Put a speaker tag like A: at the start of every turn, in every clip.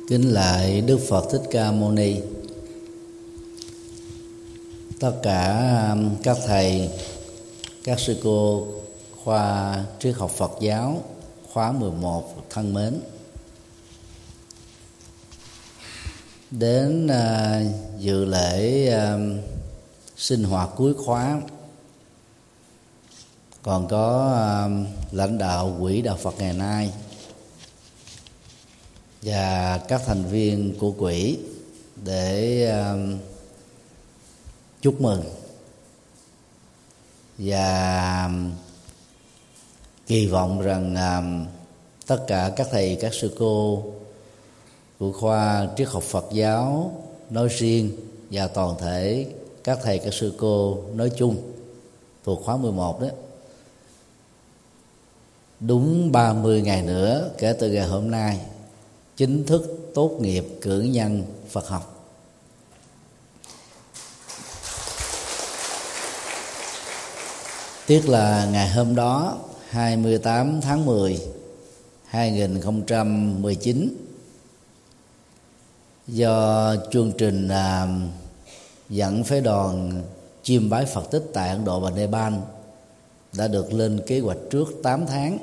A: Kính lạy Đức Phật Thích Ca Mâu Ni. Tất cả các thầy, các sư cô khoa triết học Phật giáo khóa 11 thân mến, đến dự lễ sinh hoạt cuối khóa còn có lãnh đạo Quỹ Đạo Phật ngày nay và các thành viên của quỹ để chúc mừng và kỳ vọng rằng tất cả các thầy, các sư cô của khoa triết học Phật giáo nói riêng và toàn thể các thầy, các sư cô nói chung thuộc khóa 11 đó, đúng 30 ngày nữa kể từ ngày hôm nay chính thức tốt nghiệp cử nhân Phật học. Tiếc là ngày hôm đó 28 tháng 10 2019, do chương trình dẫn phái đoàn chiêm bái Phật tích tại Ấn Độ và Nepal đã được lên kế hoạch trước 8 tháng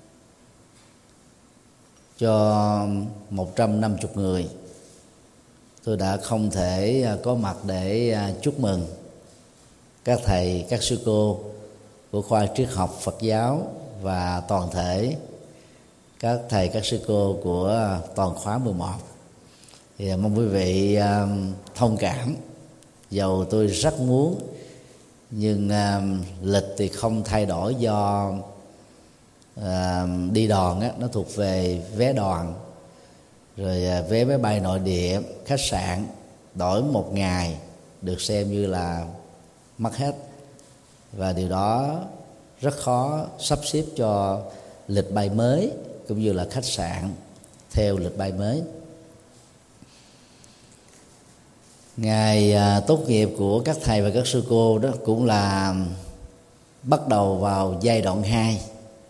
A: cho 150 người, tôi đã không thể có mặt để chúc mừng các thầy, các sư cô của khoa triết học Phật giáo và toàn thể các thầy, các sư cô của toàn khóa 11. Thì mong quý vị thông cảm, dầu tôi rất muốn nhưng lịch thì không thay đổi do đi đoàn á, nó thuộc về vé đoàn, rồi vé máy bay nội địa, khách sạn đổi một ngày được xem như là mất hết, và điều đó rất khó sắp xếp cho lịch bay mới cũng như là khách sạn theo lịch bay mới. Ngày tốt nghiệp của các thầy và các sư cô đó cũng là bắt đầu vào giai đoạn 2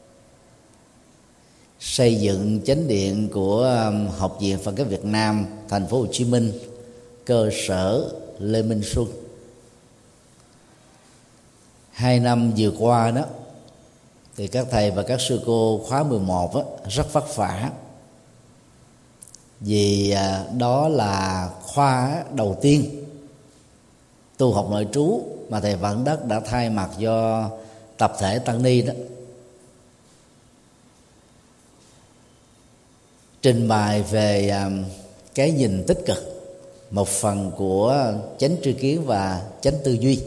A: xây dựng chánh điện của Học viện Phật giáo Việt Nam thành phố Hồ Chí Minh, cơ sở Lê Minh Xuân. 2 năm vừa qua đó thì các thầy và các sư cô khóa 11 đó, rất vất vả, vì đó là khóa đầu tiên tu học nội trú mà thầy Vạn Đất đã thay mặt do tập thể tăng ni đó trình bày về cái nhìn tích cực, một phần của chánh tri kiến và chánh tư duy,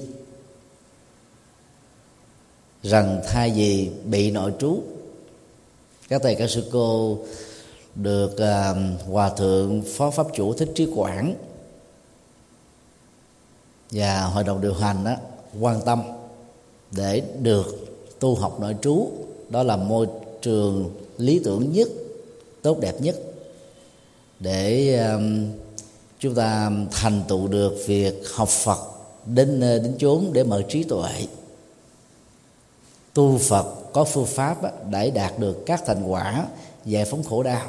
A: rằng thay vì bị nội trú, các thầy, các sư cô được Hòa Thượng Phó Pháp Chủ Thích Trí Quảng và Hội đồng điều hành đó quan tâm để được tu học nội trú. Đó là môi trường lý tưởng nhất, tốt đẹp nhất để chúng ta thành tựu được việc học Phật đến nơi đến chốn để mở trí tuệ. Tu Phật có phương pháp để đạt được các thành quả giải phóng khổ đau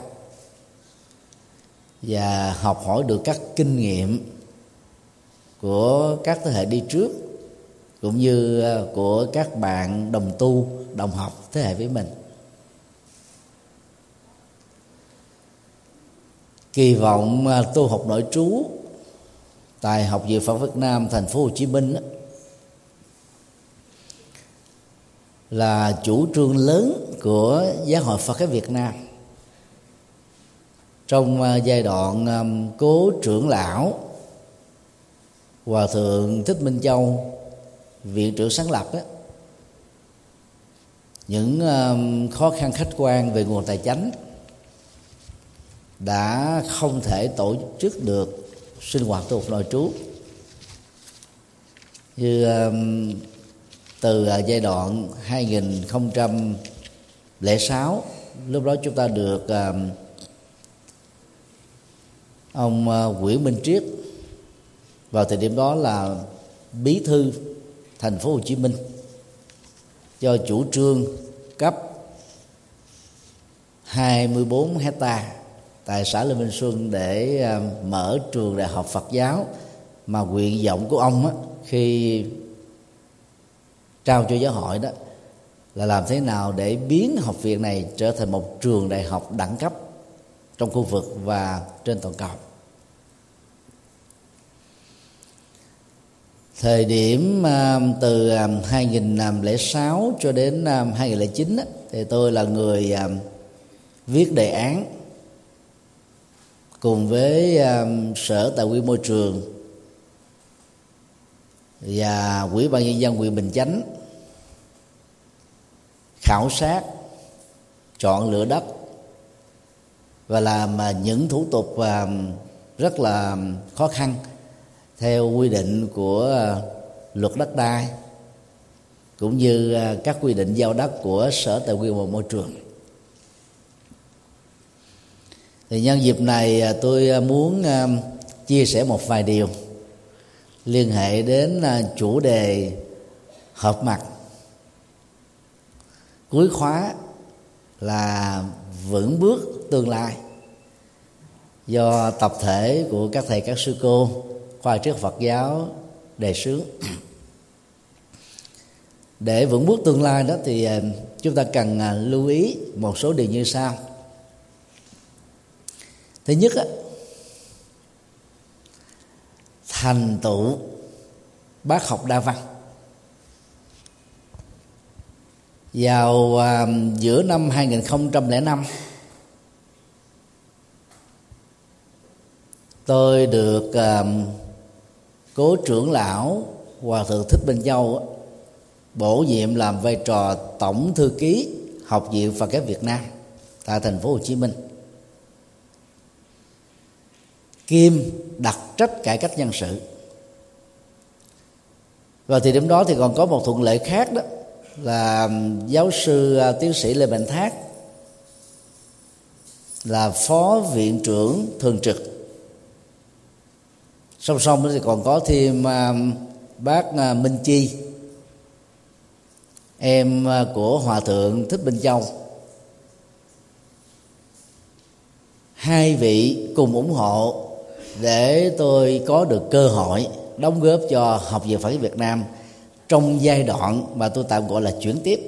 A: và học hỏi được các kinh nghiệm của các thế hệ đi trước cũng như của các bạn đồng tu, đồng học thế hệ với mình. Kỳ vọng tu học nội trú tại Học viện Phật Việt Nam thành phố Hồ Chí Minh là chủ trương lớn của Giáo hội Phật giáo Việt Nam. Trong giai đoạn cố trưởng lão Hòa Thượng Thích Minh Châu, viện trưởng sáng lập đó, những khó khăn khách quan về nguồn tài chánh đã không thể tổ chức được sinh hoạt tu học nội trú. Như từ giai đoạn 2006, lúc đó chúng ta được ông Nguyễn Minh Triết, vào thời điểm đó là bí thư thành phố Hồ Chí Minh, do chủ trương cấp 24 hectare tại xã Lê Minh Xuân để mở trường đại học Phật giáo, mà nguyện vọng của ông á, khi trao cho giáo hội đó là làm thế nào để biến học viện này trở thành một trường đại học đẳng cấp trong khu vực và trên toàn cầu. Thời điểm từ 2006 cho đến 2009 á, thì tôi là người viết đề án cùng với Sở Tài nguyên Môi trường và Ủy ban nhân dân huyện Bình Chánh khảo sát, chọn lựa đất và làm những thủ tục rất là khó khăn theo quy định của luật đất đai cũng như các quy định giao đất của Sở Tài nguyên và Môi trường. Thì nhân dịp này tôi muốn chia sẻ một vài điều liên hệ đến chủ đề họp mặt cuối khóa là vững bước tương lai, do tập thể của các thầy các sư cô khoa triết Phật giáo đề xướng. Để vững bước tương lai đó thì chúng ta cần lưu ý một số điều như sau. Thứ nhất, thành tựu bác học đa văn. Vào giữa năm 2005, tôi được cố trưởng lão Hòa thượng Thích Minh Châu bổ nhiệm làm vai trò tổng thư ký Học viện Phật giáo Việt Nam tại thành phố Hồ Chí Minh, kiêm đặc trách cải cách nhân sự. Vào thời điểm đó thì còn có một thuận lợi khác, đó là giáo sư tiến sĩ Lê Mạnh Thác là phó viện trưởng thường trực. Song song thì còn có thêm bác Minh Chi, em của Hòa thượng Thích Minh Châu. Hai vị cùng ủng hộ để tôi có được cơ hội đóng góp cho Học viện Phật giáo Việt Nam trong giai đoạn mà tôi tạm gọi là chuyển tiếp.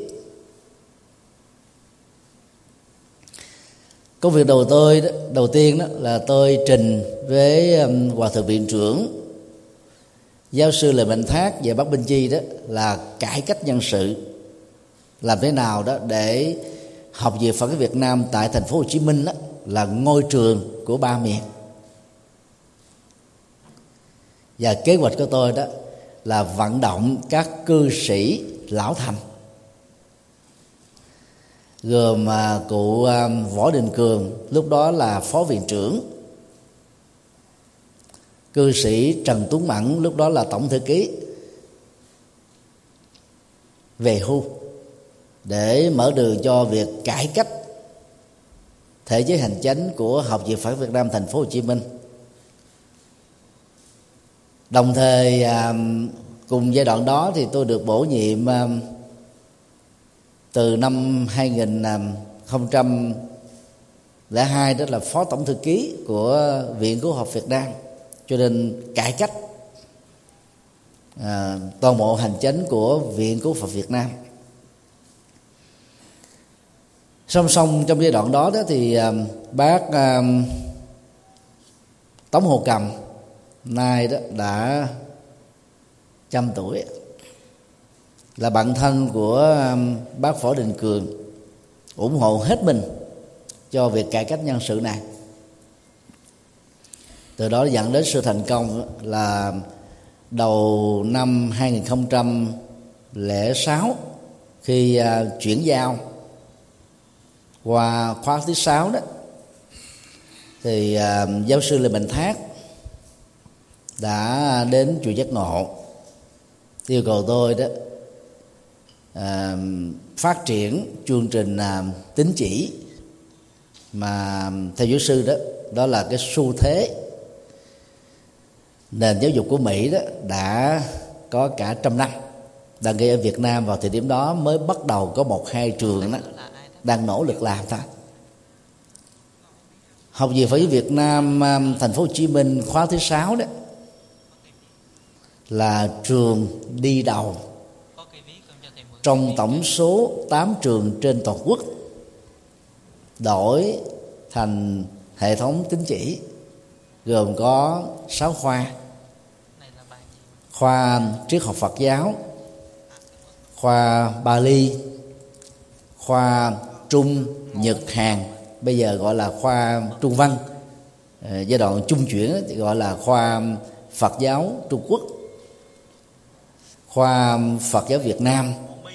A: Công việc đầu tiên đó là tôi trình với Hòa thượng viện trưởng giáo sư Lê Mạnh Thác và bác Minh Chi đó là cải cách nhân sự, làm thế nào đó để Học viện Phật giáo Việt Nam tại thành phố Hồ Chí Minh đó là ngôi trường của ba miền. Và kế hoạch của tôi đó là vận động các cư sĩ lão thành, gồm cụ Võ Đình Cường lúc đó là phó viện trưởng, cư sĩ Trần Tuấn Mẫn lúc đó là tổng thư ký, về hưu, để mở đường cho việc cải cách thể chế hành chánh của Học viện Phật giáo Việt Nam thành phố Hồ Chí Minh. Đồng thời cùng giai đoạn đó thì tôi được bổ nhiệm từ năm 2002 đó là phó tổng thư ký của Viện Cứu học Việt Nam, cho nên cải cách toàn bộ hành chánh của Viện Cứu Phật Việt Nam. Song song trong giai đoạn đó thì bác Tống Hồ Cầm nay đó đã 100 tuổi, là bạn thân của bác Võ Đình Cường, ủng hộ hết mình cho việc cải cách nhân sự này. Từ đó dẫn đến sự thành công là đầu năm 2006, khi chuyển giao qua khóa thứ 6 đó, thì giáo sư Lê Mạnh Thác đã đến chùa Giác Ngộ yêu cầu tôi đó phát triển chương trình tín chỉ mà theo giáo sư đó là cái xu thế nền giáo dục của Mỹ đó đã có cả 100 năm, đang gây ở Việt Nam vào thời điểm đó mới bắt đầu có 1-2 trường đó đang nỗ lực làm thôi. Học viện Phật giáo Việt Nam thành phố Hồ Chí Minh khóa thứ 6 đó là trường đi đầu trong tổng số 8 trường trên toàn quốc đổi thành hệ thống tín chỉ, gồm có 6 khoa: khoa triết học Phật giáo, khoa Bali, khoa Trung, Nhật, Hàn, bây giờ gọi là khoa Trung Văn, giai đoạn trung chuyển thì gọi là khoa Phật giáo Trung Quốc, khoa Phật giáo Việt Nam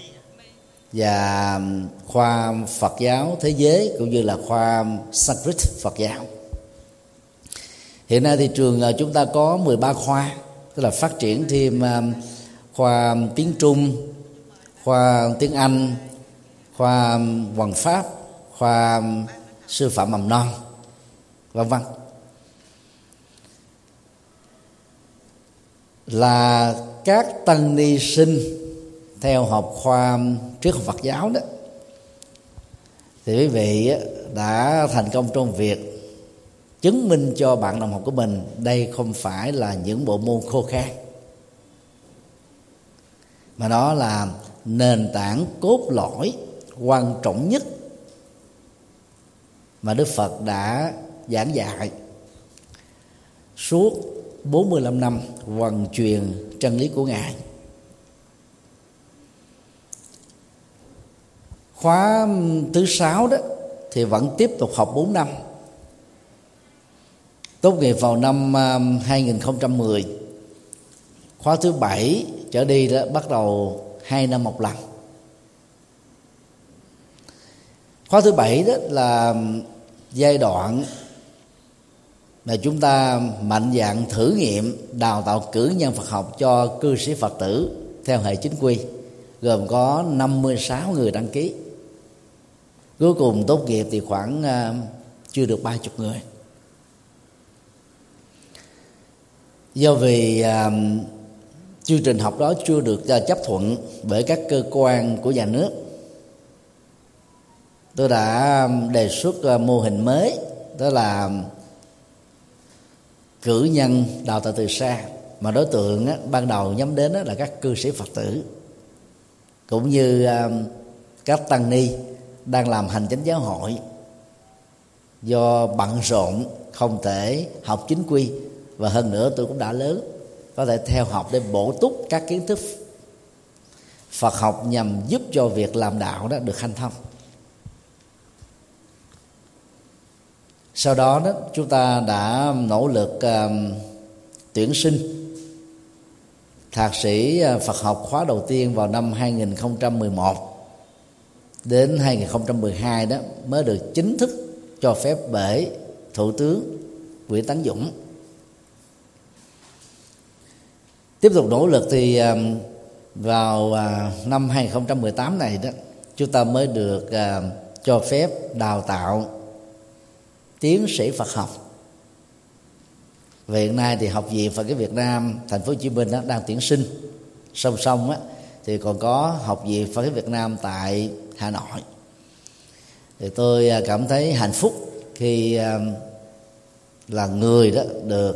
A: và khoa Phật giáo thế giới, cũng như là khoa Sanskrit Phật giáo. Hiện nay thì trường chúng ta có 13 khoa, tức là phát triển thêm khoa tiếng Trung, khoa tiếng Anh, khoa Hoàng Pháp, khoa sư phạm mầm non, vân vân. Là các tăng ni sinh theo học khoa triết học Phật giáo đó, thì quý vị đã thành công trong việc chứng minh cho bạn đồng học của mình đây không phải là những bộ môn khô khan, mà đó là nền tảng cốt lõi quan trọng nhất mà Đức Phật đã giảng dạy suốt 45 năm hoằng truyền chân lý của Ngài. Khóa thứ 6 đó thì vẫn tiếp tục học 4 năm, tốt nghiệp vào năm 2010. Khóa thứ 7 trở đi đó bắt đầu 2 năm một lần. Khóa thứ 7 đó là giai đoạn mà chúng ta mạnh dạn thử nghiệm đào tạo cử nhân Phật học cho cư sĩ Phật tử theo hệ chính quy, gồm có 56 người đăng ký. Cuối cùng tốt nghiệp thì khoảng chưa được 30 người. Do vì chương trình học đó chưa được chấp thuận bởi các cơ quan của nhà nước, tôi đã đề xuất mô hình mới, đó là cử nhân đào tạo từ xa, mà đối tượng ban đầu nhắm đến là các cư sĩ Phật tử cũng như các tăng ni đang làm hành chánh giáo hội, do bận rộn không thể học chính quy, và hơn nữa tôi cũng đã lớn, có thể theo học để bổ túc các kiến thức Phật học nhằm giúp cho việc làm đạo đó được hanh thông. Sau đó chúng ta đã nỗ lực tuyển sinh thạc sĩ Phật học khóa đầu tiên vào năm 2011. Đến 2012 đó mới được chính thức cho phép bởi Thủ tướng Nguyễn Tấn Dũng. Tiếp tục nỗ lực thì vào năm 2018 này đó, chúng ta mới được cho phép đào tạo tiến sĩ Phật học. Hiện nay thì Học viện Phật giáo Việt Nam thành phố Hồ Chí Minh đang tuyển sinh, song song thì còn có Học viện Phật giáo Việt Nam tại Hà Nội. Thì tôi cảm thấy hạnh phúc khi là người đó được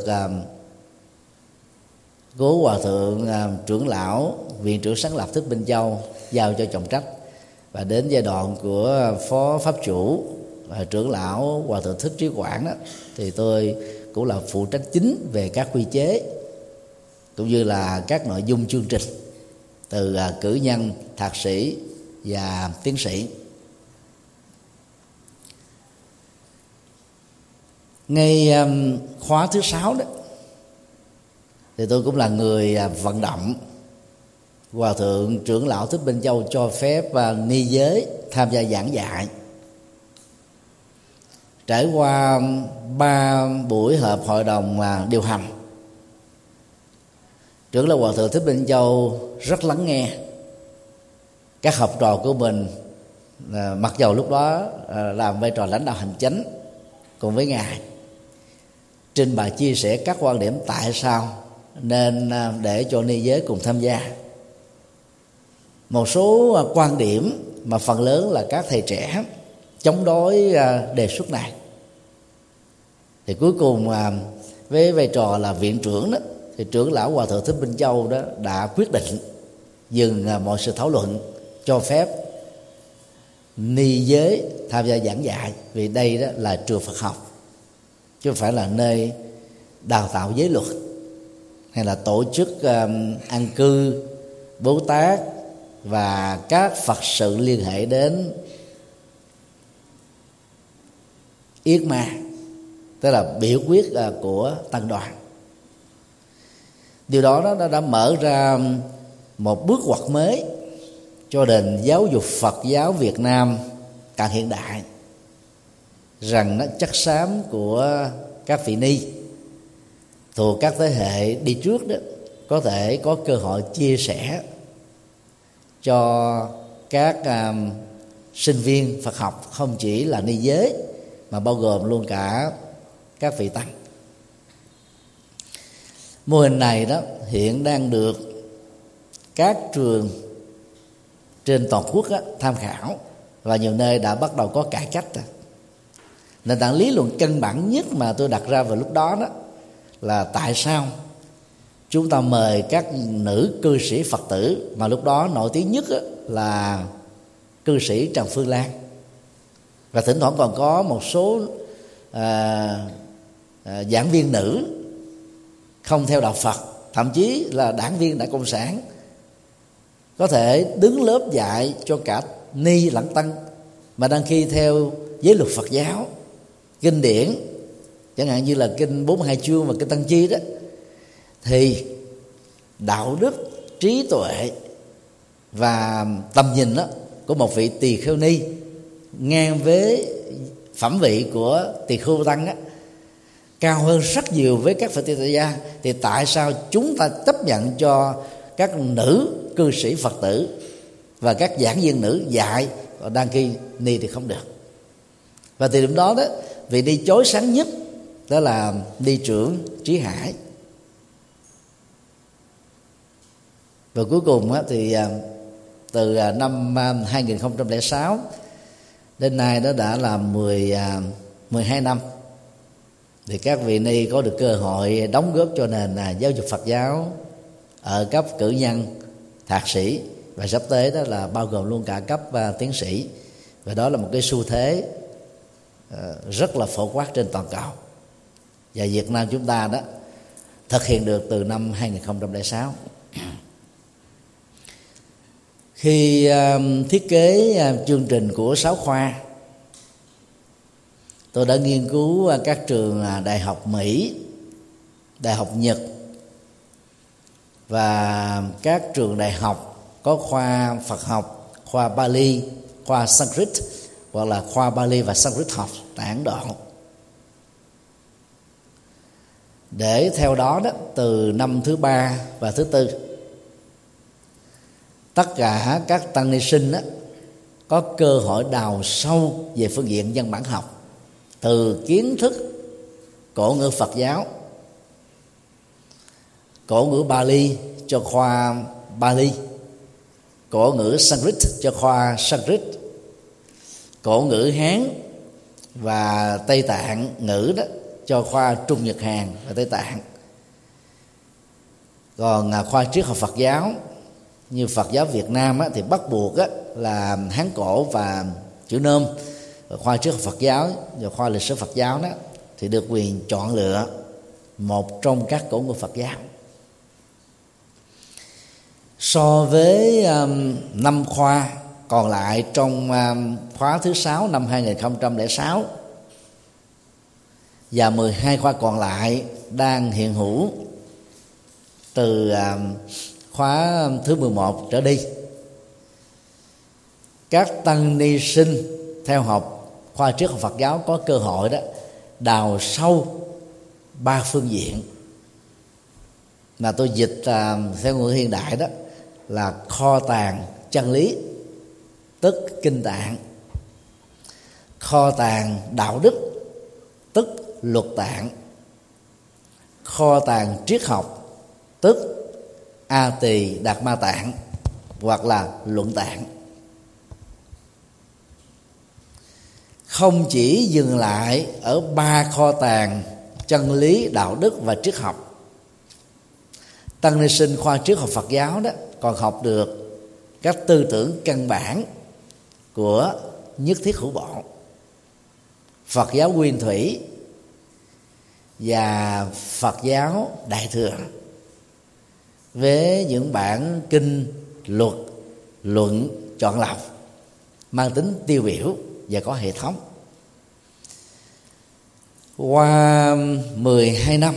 A: Cố Hòa Thượng trưởng lão Viện trưởng sáng lập Thích Minh Châu giao cho trọng trách, và đến giai đoạn của Phó Pháp chủ trưởng lão Hòa Thượng Thích Trí Quảng đó, thì tôi cũng là phụ trách chính về các quy chế cũng như là các nội dung chương trình từ cử nhân, thạc sĩ và tiến sĩ. Ngay khóa thứ 6 đó thì tôi cũng là người vận động Hòa Thượng trưởng lão Thích Minh Châu cho phép ni giới tham gia giảng dạy. Trải qua 3 buổi họp hội đồng điều hành, trưởng lão Hòa Thượng Thích Minh Châu rất lắng nghe các học trò của mình, mặc dầu lúc đó làm vai trò lãnh đạo hành chánh cùng với Ngài, trình bày chia sẻ các quan điểm tại sao nên để cho ni giới cùng tham gia. Một số quan điểm mà phần lớn là các thầy trẻ chống đối đề xuất này, Thì cuối cùng với vai trò là viện trưởng đó, thì trưởng lão Hòa thượng Thích Minh Châu đó đã quyết định dừng mọi sự thảo luận, cho phép ni giới tham gia giảng dạy, vì đây đó là trường Phật học chứ không phải là nơi đào tạo giới luật hay là tổ chức an cư, Bố Tát và các Phật sự liên hệ đến yết ma, tức là biểu quyết của tăng đoàn. Điều đó nó đã mở ra một bước ngoặt mới cho nền giáo dục Phật giáo Việt Nam càng hiện đại, rằng nó chất xám của các vị ni thuộc các thế hệ đi trước đó có thể có cơ hội chia sẻ cho các sinh viên Phật học, không chỉ là ni giới mà bao gồm luôn cả các vị tăng. Mô hình này đó hiện đang được các trường trên toàn quốc tham khảo, và nhiều nơi đã bắt đầu có cải cách. Nền tảng lý luận căn bản nhất mà tôi đặt ra vào lúc đó đó là tại sao chúng ta mời các nữ cư sĩ Phật tử, mà lúc đó nổi tiếng nhất là cư sĩ Trần Phương Lan, và thỉnh thoảng còn có một số giảng viên nữ không theo đạo Phật, thậm chí là đảng viên Đảng Cộng sản, có thể đứng lớp dạy cho cả ni lẫn tăng, mà đăng khi theo giới luật Phật giáo kinh điển, chẳng hạn như là kinh 42 chương và kinh Tăng Chi đó, thì đạo đức, trí tuệ và tầm nhìn đó của một vị tỳ kheo ni ngang với phẩm vị của tỳ kheo tăng á, cao hơn rất nhiều với các Phật tử tại gia, thì tại sao chúng ta chấp nhận cho các nữ cư sĩ Phật tử và các giảng viên nữ dạy, còn đăng khi ni thì không được? Và từ điểm đó đó, vị đi chối sáng nhất đó là đi trưởng Trí Hải. Và cuối cùng thì từ năm 2006 đến nay đó đã là 12 năm, thì các vị ni có được cơ hội đóng góp cho nền giáo dục Phật giáo ở cấp cử nhân, thạc sĩ, và sắp tới đó là bao gồm luôn cả cấp tiến sĩ. Và đó là một cái xu thế rất là phổ quát trên toàn cầu, và Việt Nam chúng ta đó thực hiện được từ năm 2006. Khi thiết kế chương trình của 6 khoa, tôi đã nghiên cứu các trường đại học Mỹ, đại học Nhật và các trường đại học có khoa Phật học, khoa Bali, khoa Sanskrit hoặc là khoa Bali và Sanskrit học tại Ấn Độ. Để theo đó đó, từ năm thứ 3 và thứ 4, tất cả các tăng ni sinh đó có cơ hội đào sâu về phương diện văn bản học, từ kiến thức cổ ngữ Phật giáo, cổ ngữ Bali cho khoa Bali, cổ ngữ Sanskrit cho khoa Sanskrit, cổ ngữ Hán và Tây Tạng ngữ đó cho khoa Trung Nhật Hàn và Tây Tạng. Còn khoa triết học Phật giáo như Phật giáo Việt Nam thì bắt buộc là Hán cổ và chữ Nôm. Khoa triết học Phật giáo và khoa lịch sử Phật giáo đó thì được quyền chọn lựa một trong các cổ ngữ Phật giáo. So với 5 khoa còn lại trong khóa thứ 6 năm 2006 và 12 khoa còn lại đang hiện hữu từ khóa thứ 11 trở đi, các tăng ni sinh theo học khoa triết học Phật giáo có cơ hội đó đào sâu 3 phương diện mà tôi dịch theo ngữ hiện đại đó là kho tàng chân lý, tức kinh tạng; kho tàng đạo đức, tức luật tạng; kho tàng triết học, tức A Tỳ Đạt Ma Tạng hoặc là luận tạng. Không chỉ dừng lại ở 3 kho tàng chân lý, đạo đức và triết học. Tăng ni sinh khoa triết học Phật giáo đó còn học được các tư tưởng căn bản của Nhất Thiết Hữu Bộ, Phật giáo Nguyên Thủy và Phật giáo Đại Thừa, với những bản kinh, luật, luận chọn lọc mang tính tiêu biểu và có hệ thống. Qua 12 năm,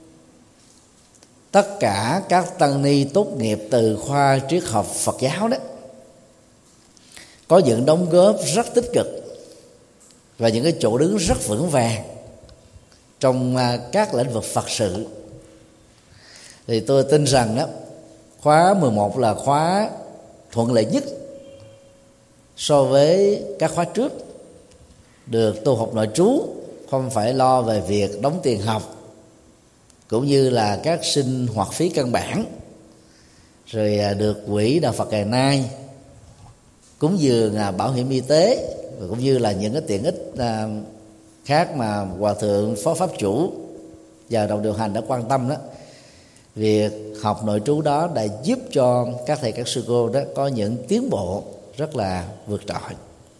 A: tất cả các tăng ni tốt nghiệp từ khoa triết học Phật giáo đó có những đóng góp rất tích cực và những cái chỗ đứng rất vững vàng trong các lĩnh vực Phật sự. Thì tôi tin rằng đó, khóa 11 là khóa thuận lợi nhất so với các khóa trước, được tu học nội trú, không phải lo về việc đóng tiền học, cũng như là các sinh hoạt phí căn bản, rồi được quỹ Đạo Phật ngày nay, cúng dường bảo hiểm y tế, và cũng như là những cái tiện ích khác mà Hòa Thượng Phó Pháp Chủ và đồng điều hành đã quan tâm đó. Việc học nội trú đó đã giúp cho các thầy các sư cô đó có những tiến bộ rất là vượt trội.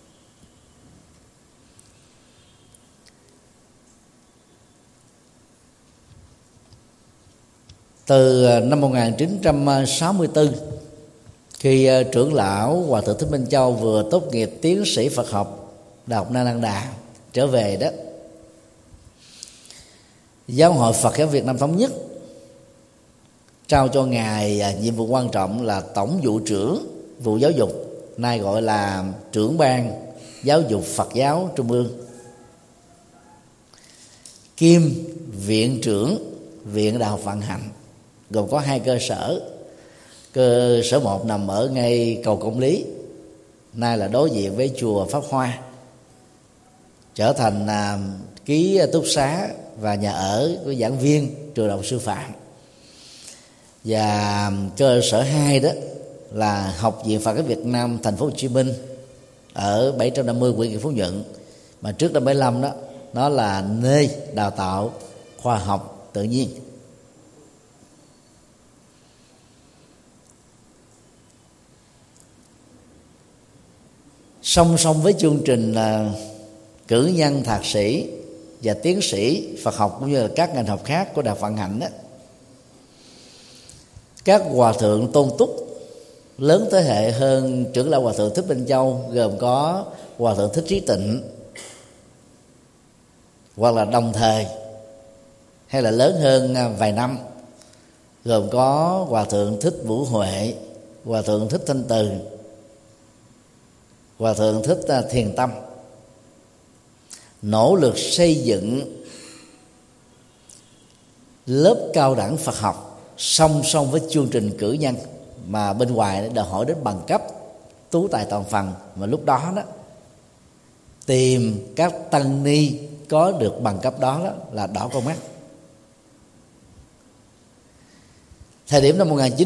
A: Từ năm 1964, khi trưởng lão Hòa Thượng Thích Minh Châu vừa tốt nghiệp tiến sĩ Phật học Đại học Nalanda trở về đó, Giáo hội Phật giáo Việt Nam Thống nhất trao cho ngài nhiệm vụ quan trọng là tổng vụ trưởng vụ giáo dục, nay gọi là trưởng ban giáo dục Phật giáo Trung ương, kiêm viện trưởng viện Đại học Vận Hạnh, gồm có 2 cơ sở. Cơ sở 1 nằm ở ngay cầu Công Lý, nay là đối diện với chùa Pháp Hoa, trở thành ký túc xá và nhà ở của giảng viên trường đại học sư phạm. Và cơ sở 2 đó là Học viện Phật giáo Việt Nam Thành phố Hồ Chí Minh ở 750 Nguyễn Thị Phú Nhuận, mà trước năm 75 đó nó là nơi đào tạo khoa học tự nhiên. Song song với chương trình là cử nhân thạc sĩ và tiến sĩ Phật học cũng như là các ngành học khác của Đại học Vận Hạnh đó, các hòa thượng tôn túc lớn thế hệ hơn trưởng lão Hòa Thượng Thích Minh Châu, gồm có Hòa Thượng Thích Trí Tịnh, hoặc là đồng thời hay là lớn hơn vài năm, gồm có Hòa Thượng Thích Vũ Huệ, Hòa Thượng Thích Thanh Từ, Hòa Thượng Thích Thiền Tâm, nỗ lực xây dựng lớp cao đẳng Phật học song song với chương trình cử nhân, mà bên ngoài đòi hỏi đến bằng cấp tú tài toàn phần, mà lúc đó đó tìm các tăng ni có được bằng cấp đó, là đỏ con mắt. Thời điểm năm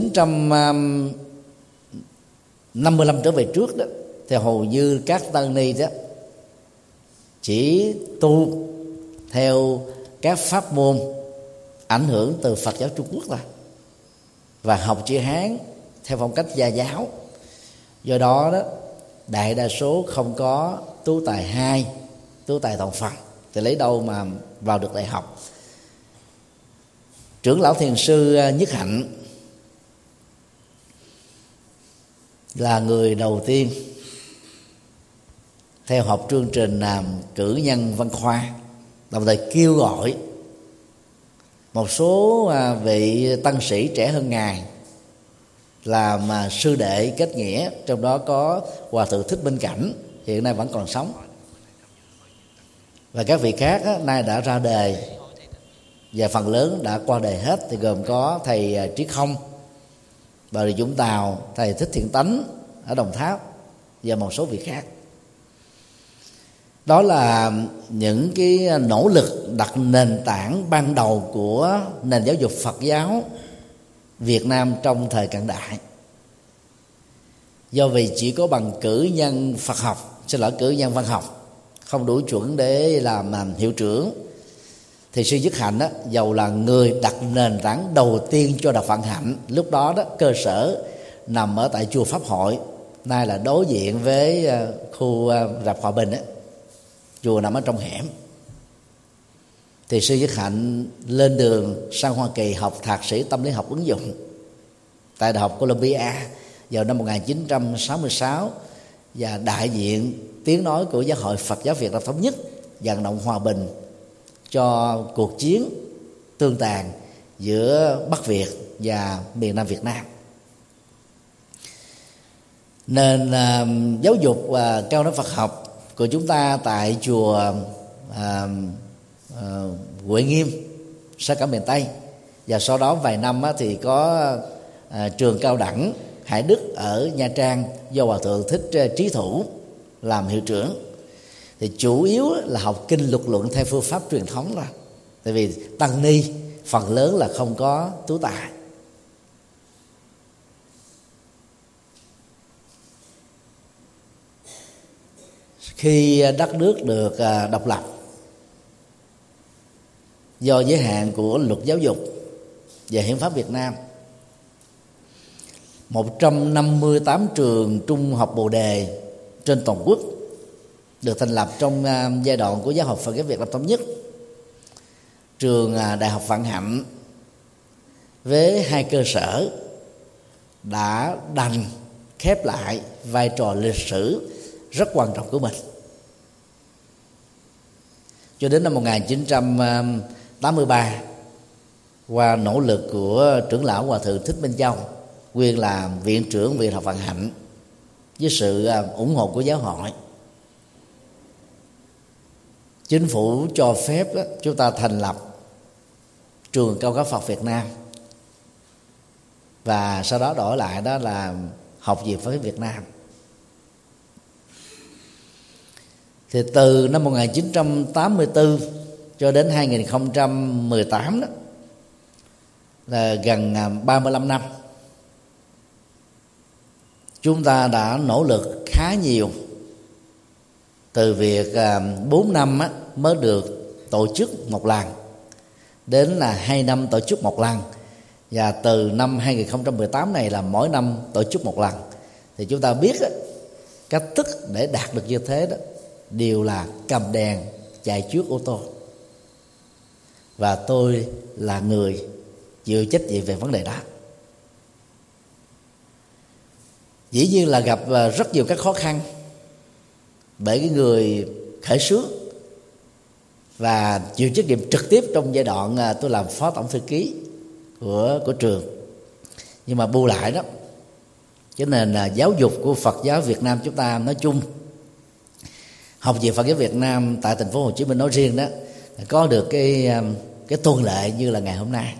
A: 1955 trở về trước đó, thì hầu như các tăng ni đó chỉ tu theo các pháp môn ảnh hưởng từ Phật giáo Trung Quốc thôi, và học chữ Hán theo phong cách gia giáo. Do đó đó, đại đa số không có tú tài 2, tú tài toàn phần, thì lấy đâu mà vào được đại học. Trưởng lão thiền sư Nhất Hạnh là người đầu tiên theo học chương trình làm cử nhân văn khoa, đồng thời kêu gọi một số vị tăng sĩ trẻ hơn ngài làm sư đệ kết nghĩa, trong đó có Hòa Thượng Thích Minh Cảnh, hiện nay vẫn còn sống, và các vị khác nay đã ra đời và phần lớn đã qua đời hết, thì gồm có thầy Trí Không, Bà Rịa Vũng Tàu, thầy Thích Thiện Tánh ở Đồng Tháp và một số vị khác. Đó là những cái nỗ lực đặt nền tảng ban đầu của nền giáo dục Phật giáo Việt Nam trong thời cận đại. Do vì chỉ có bằng cử nhân Phật học, cử nhân văn học không đủ chuẩn để làm hiệu trưởng, thì sư Dứt Hạnh đó, dầu là người đặt nền tảng đầu tiên cho đạo Phạn Hạnh, lúc đó đó cơ sở nằm ở tại chùa Pháp Hội, nay là đối diện với khu rạp Hòa Bình á, chùa nằm ở trong hẻm. Thì sư Dứt Hạnh lên đường sang Hoa Kỳ học thạc sĩ tâm lý học ứng dụng tại Đại học Columbia vào năm 1966, và đại diện tiếng nói của Giáo hội Phật giáo Việt Nam Thống nhất vận động hòa bình cho cuộc chiến tương tàn giữa Bắc Việt và miền Nam Việt Nam. Nên giáo dục và cao đẳng Phật học của chúng ta tại chùa Huệ Nghiêm, xã Cẩm miền Tây, và sau đó vài năm thì có trường cao đẳng Hải Đức ở Nha Trang do Hòa thượng Thích Trí Thủ làm hiệu trưởng, thì chủ yếu là học kinh luật luận theo phương pháp truyền thống rồi. Tại vì tăng ni phần lớn là không có tú tài. Khi đất nước được độc lập do giới hạn của luật giáo dục và hiến pháp Việt Nam, 158 trường trung học Bồ Đề trên toàn quốc được thành lập trong giai đoạn của Giáo hội Phật giáo Việt Nam Thống nhất. Trường Đại học Vạn Hạnh với 2 cơ sở đã đành khép lại vai trò lịch sử rất quan trọng của mình. Cho đến năm 1983, qua nỗ lực của trưởng lão Hòa thượng Thích Minh Châu, nguyên là viện trưởng Viện học Vạn Hạnh, với sự ủng hộ của giáo hội, chính phủ cho phép chúng ta thành lập trường cao cấp Phật Việt Nam, và sau đó đổi lại đó là Học viện Phật giáo Việt Nam. Thì từ năm 1984 cho đến 2018 đó, là gần 35 năm, chúng ta đã nỗ lực khá nhiều. Từ việc 4 năm mới được tổ chức một lần đến là 2 năm tổ chức một lần, và từ năm 2018 này là mỗi năm tổ chức một lần. Thì chúng ta biết cách thức để đạt được như thế đó đều là cầm đèn chạy trước ô tô, và tôi là người chịu trách nhiệm về vấn đề đó. Dĩ nhiên là gặp rất nhiều các khó khăn bởi cái người khởi xướng và chịu trách nhiệm trực tiếp trong giai đoạn tôi làm phó tổng thư ký của trường. Nhưng mà bù lại đó, cho nên là giáo dục của Phật giáo Việt Nam chúng ta nói chung, Học viện Phật giáo Việt Nam tại thành phố Hồ Chí Minh nói riêng đó, có được cái tuần lệ như là ngày hôm nay.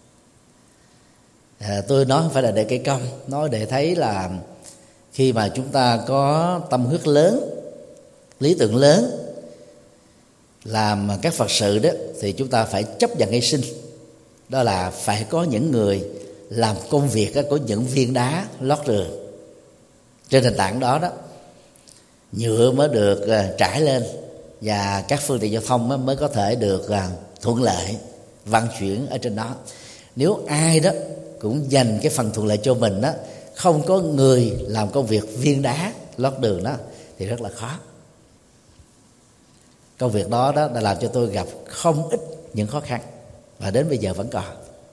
A: Tôi nói không phải là để cây công, nói để thấy là khi mà chúng ta có tâm huyết lớn, lý tưởng lớn, làm các Phật sự đó, thì chúng ta phải chấp nhận hy sinh. Đó là phải có những người làm công việc của những viên đá lót đường. Trên nền tảng đó đó, nhựa mới được trải lên, và các phương tiện giao thông mới có thể được thuận lợi vận chuyển ở trên đó. Nếu ai đó cũng dành cái phần thuận lợi cho mình đó, không có người làm công việc viên đá lót đường đó, thì rất là khó. Công việc đó đã làm cho tôi gặp không ít những khó khăn, và đến bây giờ vẫn còn.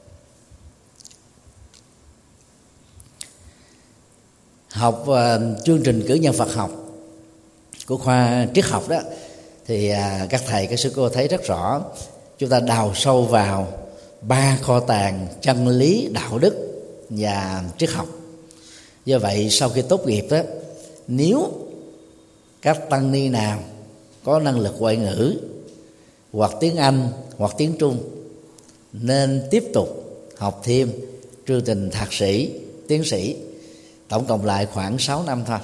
A: Học chương trình cử nhân Phật học của khoa triết học đó, thì các thầy các sư cô thấy rất rõ, chúng ta đào sâu vào 3 kho tàng chân lý, đạo đức và triết học. Do vậy sau khi tốt nghiệp đó, nếu các tăng ni nào có năng lực ngoại ngữ hoặc tiếng Anh hoặc tiếng Trung, nên tiếp tục học thêm chương trình thạc sĩ, tiến sĩ, tổng cộng lại khoảng 6 năm thôi,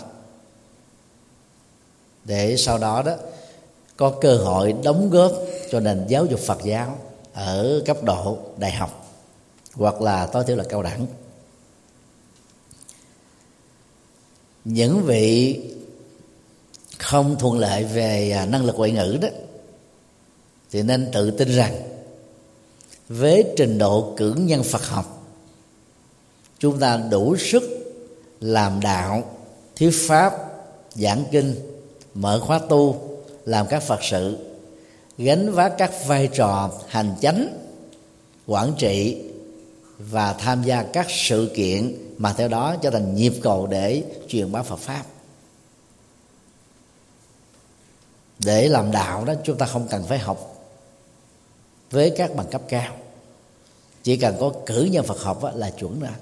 A: để sau đó đó có cơ hội đóng góp cho nền giáo dục Phật giáo ở cấp độ đại học hoặc là tối thiểu là cao đẳng. Những vị không thuận lợi về năng lực ngoại ngữ đó thì nên tự tin rằng với trình độ cử nhân Phật học, chúng ta đủ sức làm đạo, thuyết pháp, giảng kinh, mở khóa tu, làm các Phật sự, gánh vác các vai trò hành chánh, quản trị và tham gia các sự kiện mà theo đó trở thành nhịp cầu để truyền bá Phật pháp. Để làm đạo đó, chúng ta không cần phải học với các bằng cấp cao, chỉ cần có cử nhân Phật học là chuẩn rồi.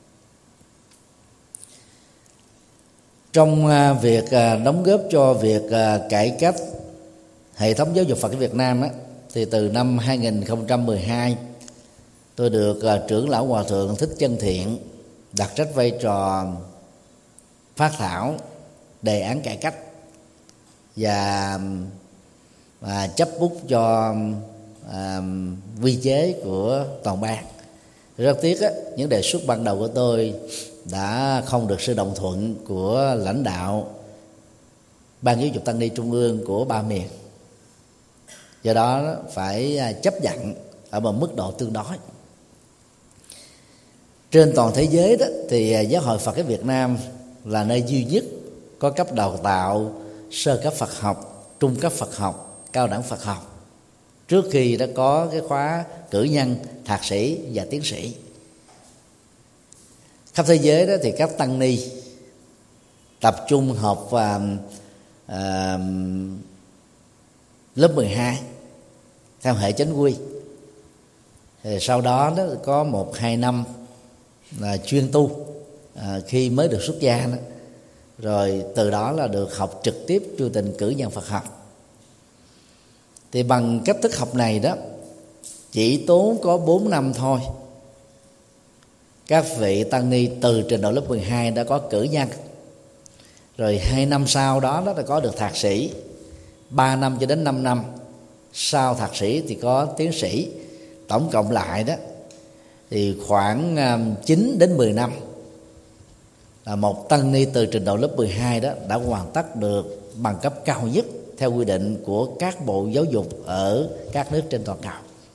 A: Trong việc đóng góp cho việc cải cách hệ thống giáo dục Phật ở Việt Nam đó, thì từ năm 2012 tôi được trưởng lão Hòa thượng Thích Chân Thiện đặt trách vai trò phát thảo đề án cải cách và chấp bút cho quy chế của toàn ban. Rất tiếc những đề xuất ban đầu của tôi đã không được sự đồng thuận của lãnh đạo Ban Giáo dục Tăng ni Trung ương của ba miền, do đó phải chấp nhận ở một mức độ tương đối. Trên toàn thế giới đó thì Giáo hội Phật ở Việt Nam là nơi duy nhất có cấp đào tạo sơ cấp Phật học, trung cấp Phật học, cao đẳng Phật học, trước khi đã có cái khóa cử nhân, thạc sĩ và tiến sĩ. Khắp thế giới đó thì các tăng ni tập trung học lớp 12 theo hệ chánh quy. Thì sau đó có 1-2 năm là chuyên tu khi mới được xuất gia đó. Rồi từ đó là được học trực tiếp chương trình cử nhân Phật học. Thì bằng cách thức học này đó chỉ tốn có 4 năm thôi, các vị tăng ni từ trình độ lớp 12 đã có cử nhân. Rồi 2 năm sau đó đã có được thạc sĩ, 3 năm cho đến 5 năm sau thạc sĩ thì có tiến sĩ. Tổng cộng lại đó thì khoảng 9 đến 10 năm là một tăng ni từ trình độ lớp 12 đó đã hoàn tất được bằng cấp cao nhất theo quy định của các bộ giáo dục ở các nước trên toàn cầu.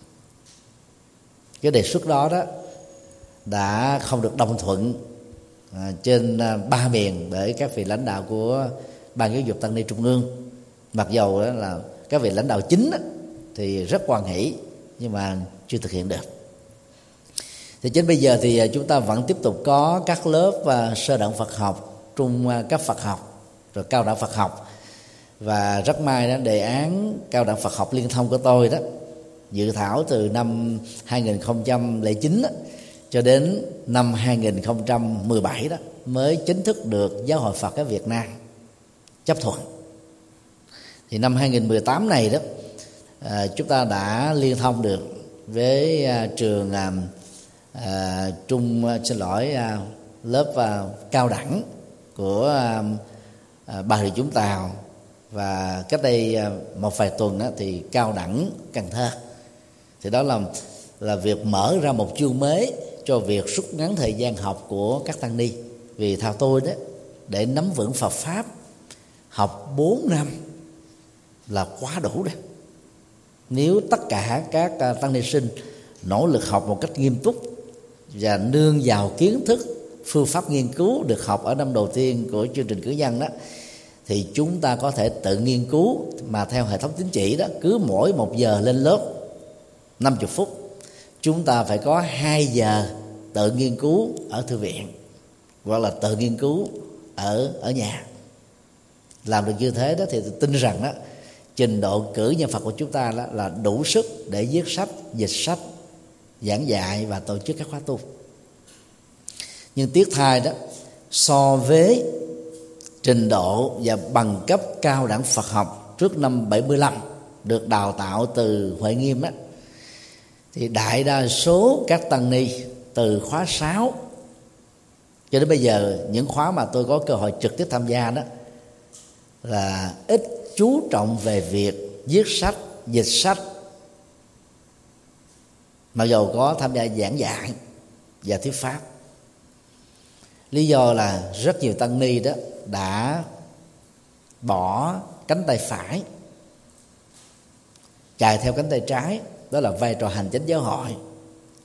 A: Cái đề xuất đó đã không được đồng thuận trên ba miền bởi các vị lãnh đạo của Ban Giáo dục Tăng ni Trung ương. Mặc dầu đó là các vị lãnh đạo chính thì rất hoan hỷ, nhưng mà chưa thực hiện được. Thì đến bây giờ thì chúng ta vẫn tiếp tục có các lớp sơ đẳng Phật học, trung cấp Phật học, rồi cao đẳng Phật học. Và rất may đó, đề án cao đẳng Phật học liên thông của tôi đó, dự thảo từ năm 2009 đó, cho đến năm 2017 đó mới chính thức được Giáo hội Phật ở Việt Nam chấp thuận. Thì năm 2018 này đó chúng ta đã liên thông được với trường lớp cao đẳng của Bà Rịa Vũng Tàu, và cách đây một vài tuần đó, thì cao đẳng Cần Thơ. Thì đó là việc mở ra một chương mới cho việc rút ngắn thời gian học của các tăng ni. Vì theo tôi đó, để nắm vững Phật pháp, học 4 năm là quá đủ đấy. Nếu tất cả các tăng ni sinh nỗ lực học một cách nghiêm túc và nương vào kiến thức, phương pháp nghiên cứu được học ở năm đầu tiên của chương trình cử nhân đó, thì chúng ta có thể tự nghiên cứu mà theo hệ thống chính trị đó, cứ mỗi 1 giờ lên lớp 50 phút, chúng ta phải có 2 giờ tự nghiên cứu ở thư viện hoặc là tự nghiên cứu ở nhà. Làm được như thế đó thì tôi tin rằng đó, trình độ cử nhân Phật của chúng ta đó là đủ sức để viết sách, dịch sách, giảng dạy và tổ chức các khóa tu. Nhưng tiếc thay đó, so với trình độ và bằng cấp cao đẳng Phật học trước năm 75 được đào tạo từ Huệ Nghiêm đó, thì đại đa số các tăng ni từ khóa 6 cho đến bây giờ, những khóa mà tôi có cơ hội trực tiếp tham gia đó, là ít chú trọng về việc viết sách, dịch sách, mặc dù có tham gia giảng dạy và thuyết pháp. Lý do là rất nhiều tăng ni đó đã bỏ cánh tay phải, chạy theo cánh tay trái, đó là vai trò hành chánh giáo hội,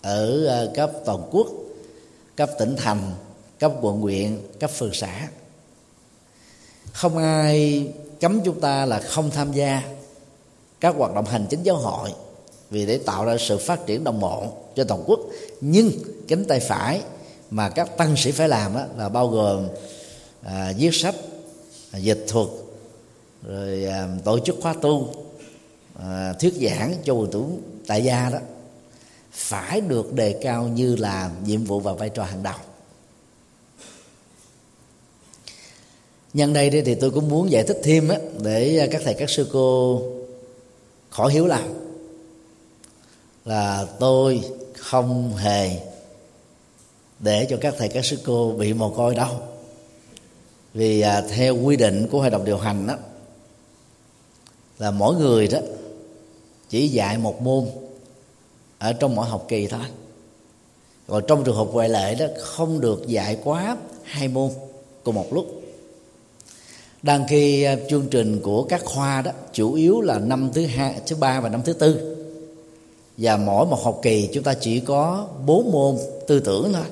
A: ở cấp toàn quốc, cấp tỉnh thành, cấp quận huyện, cấp phường xã. Không ai cấm chúng ta là không tham gia các hoạt động hành chính giáo hội, vì để tạo ra sự phát triển đồng bộ cho toàn quốc. Nhưng cánh tay phải mà các tăng sĩ phải làm đó là bao gồm viết sách, dịch thuật, rồi tổ chức khóa tu, thuyết giảng cho quần chúng tại gia đó, phải được đề cao như là nhiệm vụ và vai trò hàng đầu. Nhân đây thì tôi cũng muốn giải thích thêm á, để các thầy các sư cô khỏi hiểu lầm là tôi không hề để cho các thầy các sư cô bị mồ côi đâu. Vì theo quy định của hội đồng điều hành đó, là mỗi người đó chỉ dạy một môn ở trong mỗi học kỳ thôi. Còn trong trường hợp ngoại lệ đó, không được dạy quá 2 môn cùng một lúc. Đăng ký chương trình của các khoa đó chủ yếu là năm thứ 2, thứ 3 và năm thứ 4. Và mỗi một học kỳ chúng ta chỉ có 4 môn tư tưởng thôi.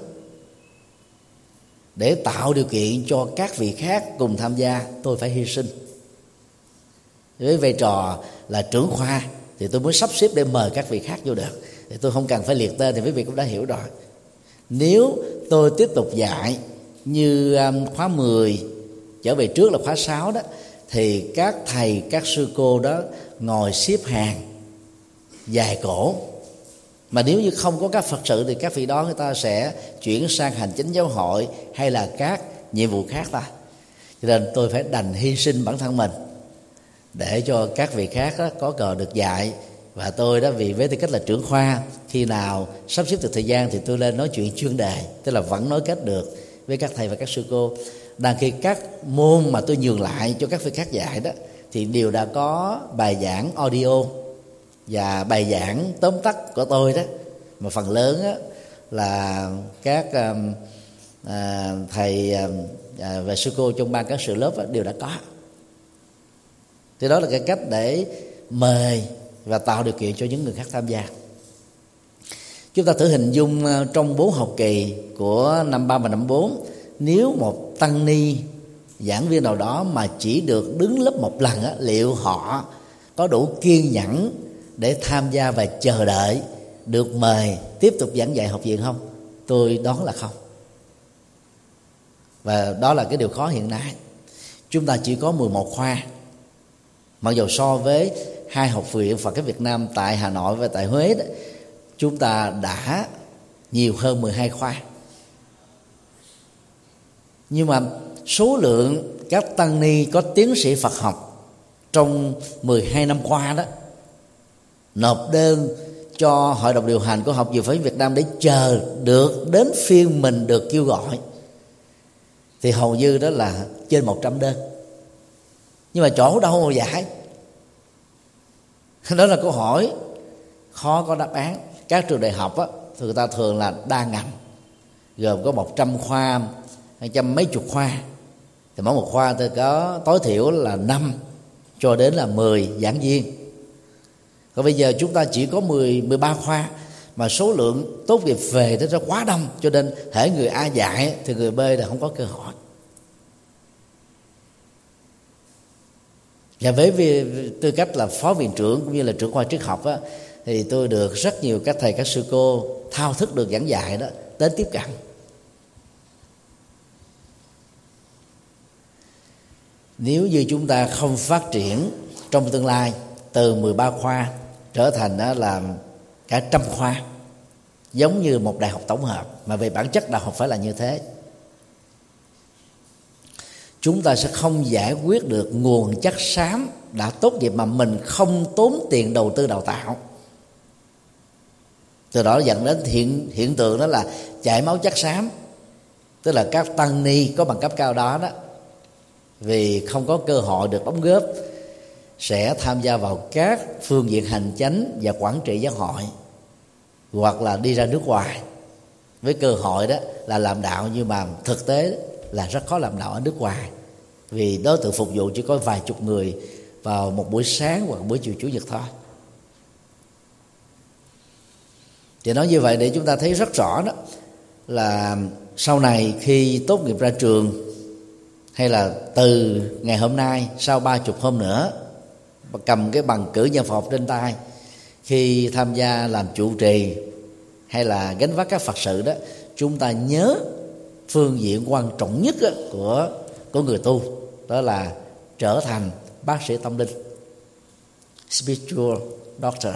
A: Để tạo điều kiện cho các vị khác cùng tham gia, tôi phải hy sinh. Với vai trò là trưởng khoa thì tôi mới sắp xếp để mời các vị khác vô được. Thì tôi không cần phải liệt tên, thì quý vị cũng đã hiểu rồi. Nếu tôi tiếp tục dạy như khóa 10 trở về trước là khóa 6 đó, thì các thầy các sư cô đó ngồi xếp hàng dài cổ. Mà nếu như không có các Phật sự thì các vị đó người ta sẽ chuyển sang hành chính giáo hội hay là các nhiệm vụ khác ta. Cho nên tôi phải đành hy sinh bản thân mình để cho các vị khác đó có cờ được dạy. Và tôi đó, vì với tư cách là trưởng khoa, khi nào sắp xếp được thời gian thì tôi lên nói chuyện chuyên đề, tức là vẫn nối kết được với các thầy và các sư cô. Đang khi các môn mà tôi nhường lại cho các vị khác dạy đó thì đều đã có bài giảng audio và bài giảng tóm tắt của tôi đó, mà phần lớn đó là các thầy và sư cô trong ban các sự lớp đều đã có. Thì đó là cái cách để mời và tạo điều kiện cho những người khác tham gia. Chúng ta thử hình dung trong 4 học kỳ của năm 3 và năm 4, nếu một tăng ni giảng viên nào đó mà chỉ được đứng lớp một lần á, liệu họ có đủ kiên nhẫn để tham gia và chờ đợi được mời tiếp tục giảng dạy học viện không? Tôi đoán là không. Và đó là cái điều khó hiện nay. Chúng ta chỉ có 11 khoa, mặc dù so với 2 học viện Phật giáo Việt Nam tại Hà Nội và tại Huế đó, chúng ta đã nhiều hơn 12 khoa. Nhưng mà số lượng các tăng ni có tiến sĩ Phật học trong 12 năm qua đó nộp đơn cho hội đồng điều hành của Học viện Phật giáo Việt Nam để chờ được đến phiên mình được kêu gọi thì hầu như đó là trên 100 đơn. Nhưng mà chỗ đâu mà giải? Đó là câu hỏi khó có đáp án. Các trường đại học á, thì người ta thường là đa ngành, gồm có 100 khoa, 200 mấy chục khoa. Thì mỗi một khoa tôi có tối thiểu là 5 cho đến là 10 giảng viên. Còn bây giờ chúng ta chỉ có 13 khoa, mà số lượng tốt nghiệp về đó quá đông, cho nên hễ người A dạy thì người B là không có cơ hội. Và với tư cách là phó viện trưởng cũng như là trưởng khoa triết học á, thì tôi được rất nhiều các thầy các sư cô thao thức được giảng dạy đó đến tiếp cận. Nếu như chúng ta không phát triển trong tương lai từ 13 khoa trở thành đó là cả 100 khoa, giống như một đại học tổng hợp, mà về bản chất đại học phải là như thế, chúng ta sẽ không giải quyết được nguồn chất xám đã tốt nghiệp mà mình không tốn tiền đầu tư đào tạo. Từ đó dẫn đến hiện tượng đó là chảy máu chất xám, tức là các tăng ni có bằng cấp cao đó vì không có cơ hội được đóng góp sẽ tham gia vào các phương diện hành chánh và quản trị giáo hội, hoặc là đi ra nước ngoài với cơ hội đó là làm đạo, nhưng mà thực tế là rất khó làm đạo ở nước ngoài, vì đối tượng phục vụ chỉ có vài chục người vào một buổi sáng hoặc buổi chiều chủ nhật thôi. Thì nói như vậy để chúng ta thấy rất rõ đó là sau này khi tốt nghiệp ra trường, hay là từ ngày hôm nay sau 30 hôm nữa, cầm cái bằng cử nhân Phật học trên tay, khi tham gia làm trụ trì hay là gánh vác các Phật sự đó, chúng ta nhớ phương diện quan trọng nhất của người tu, đó là trở thành bác sĩ tâm linh, spiritual doctor,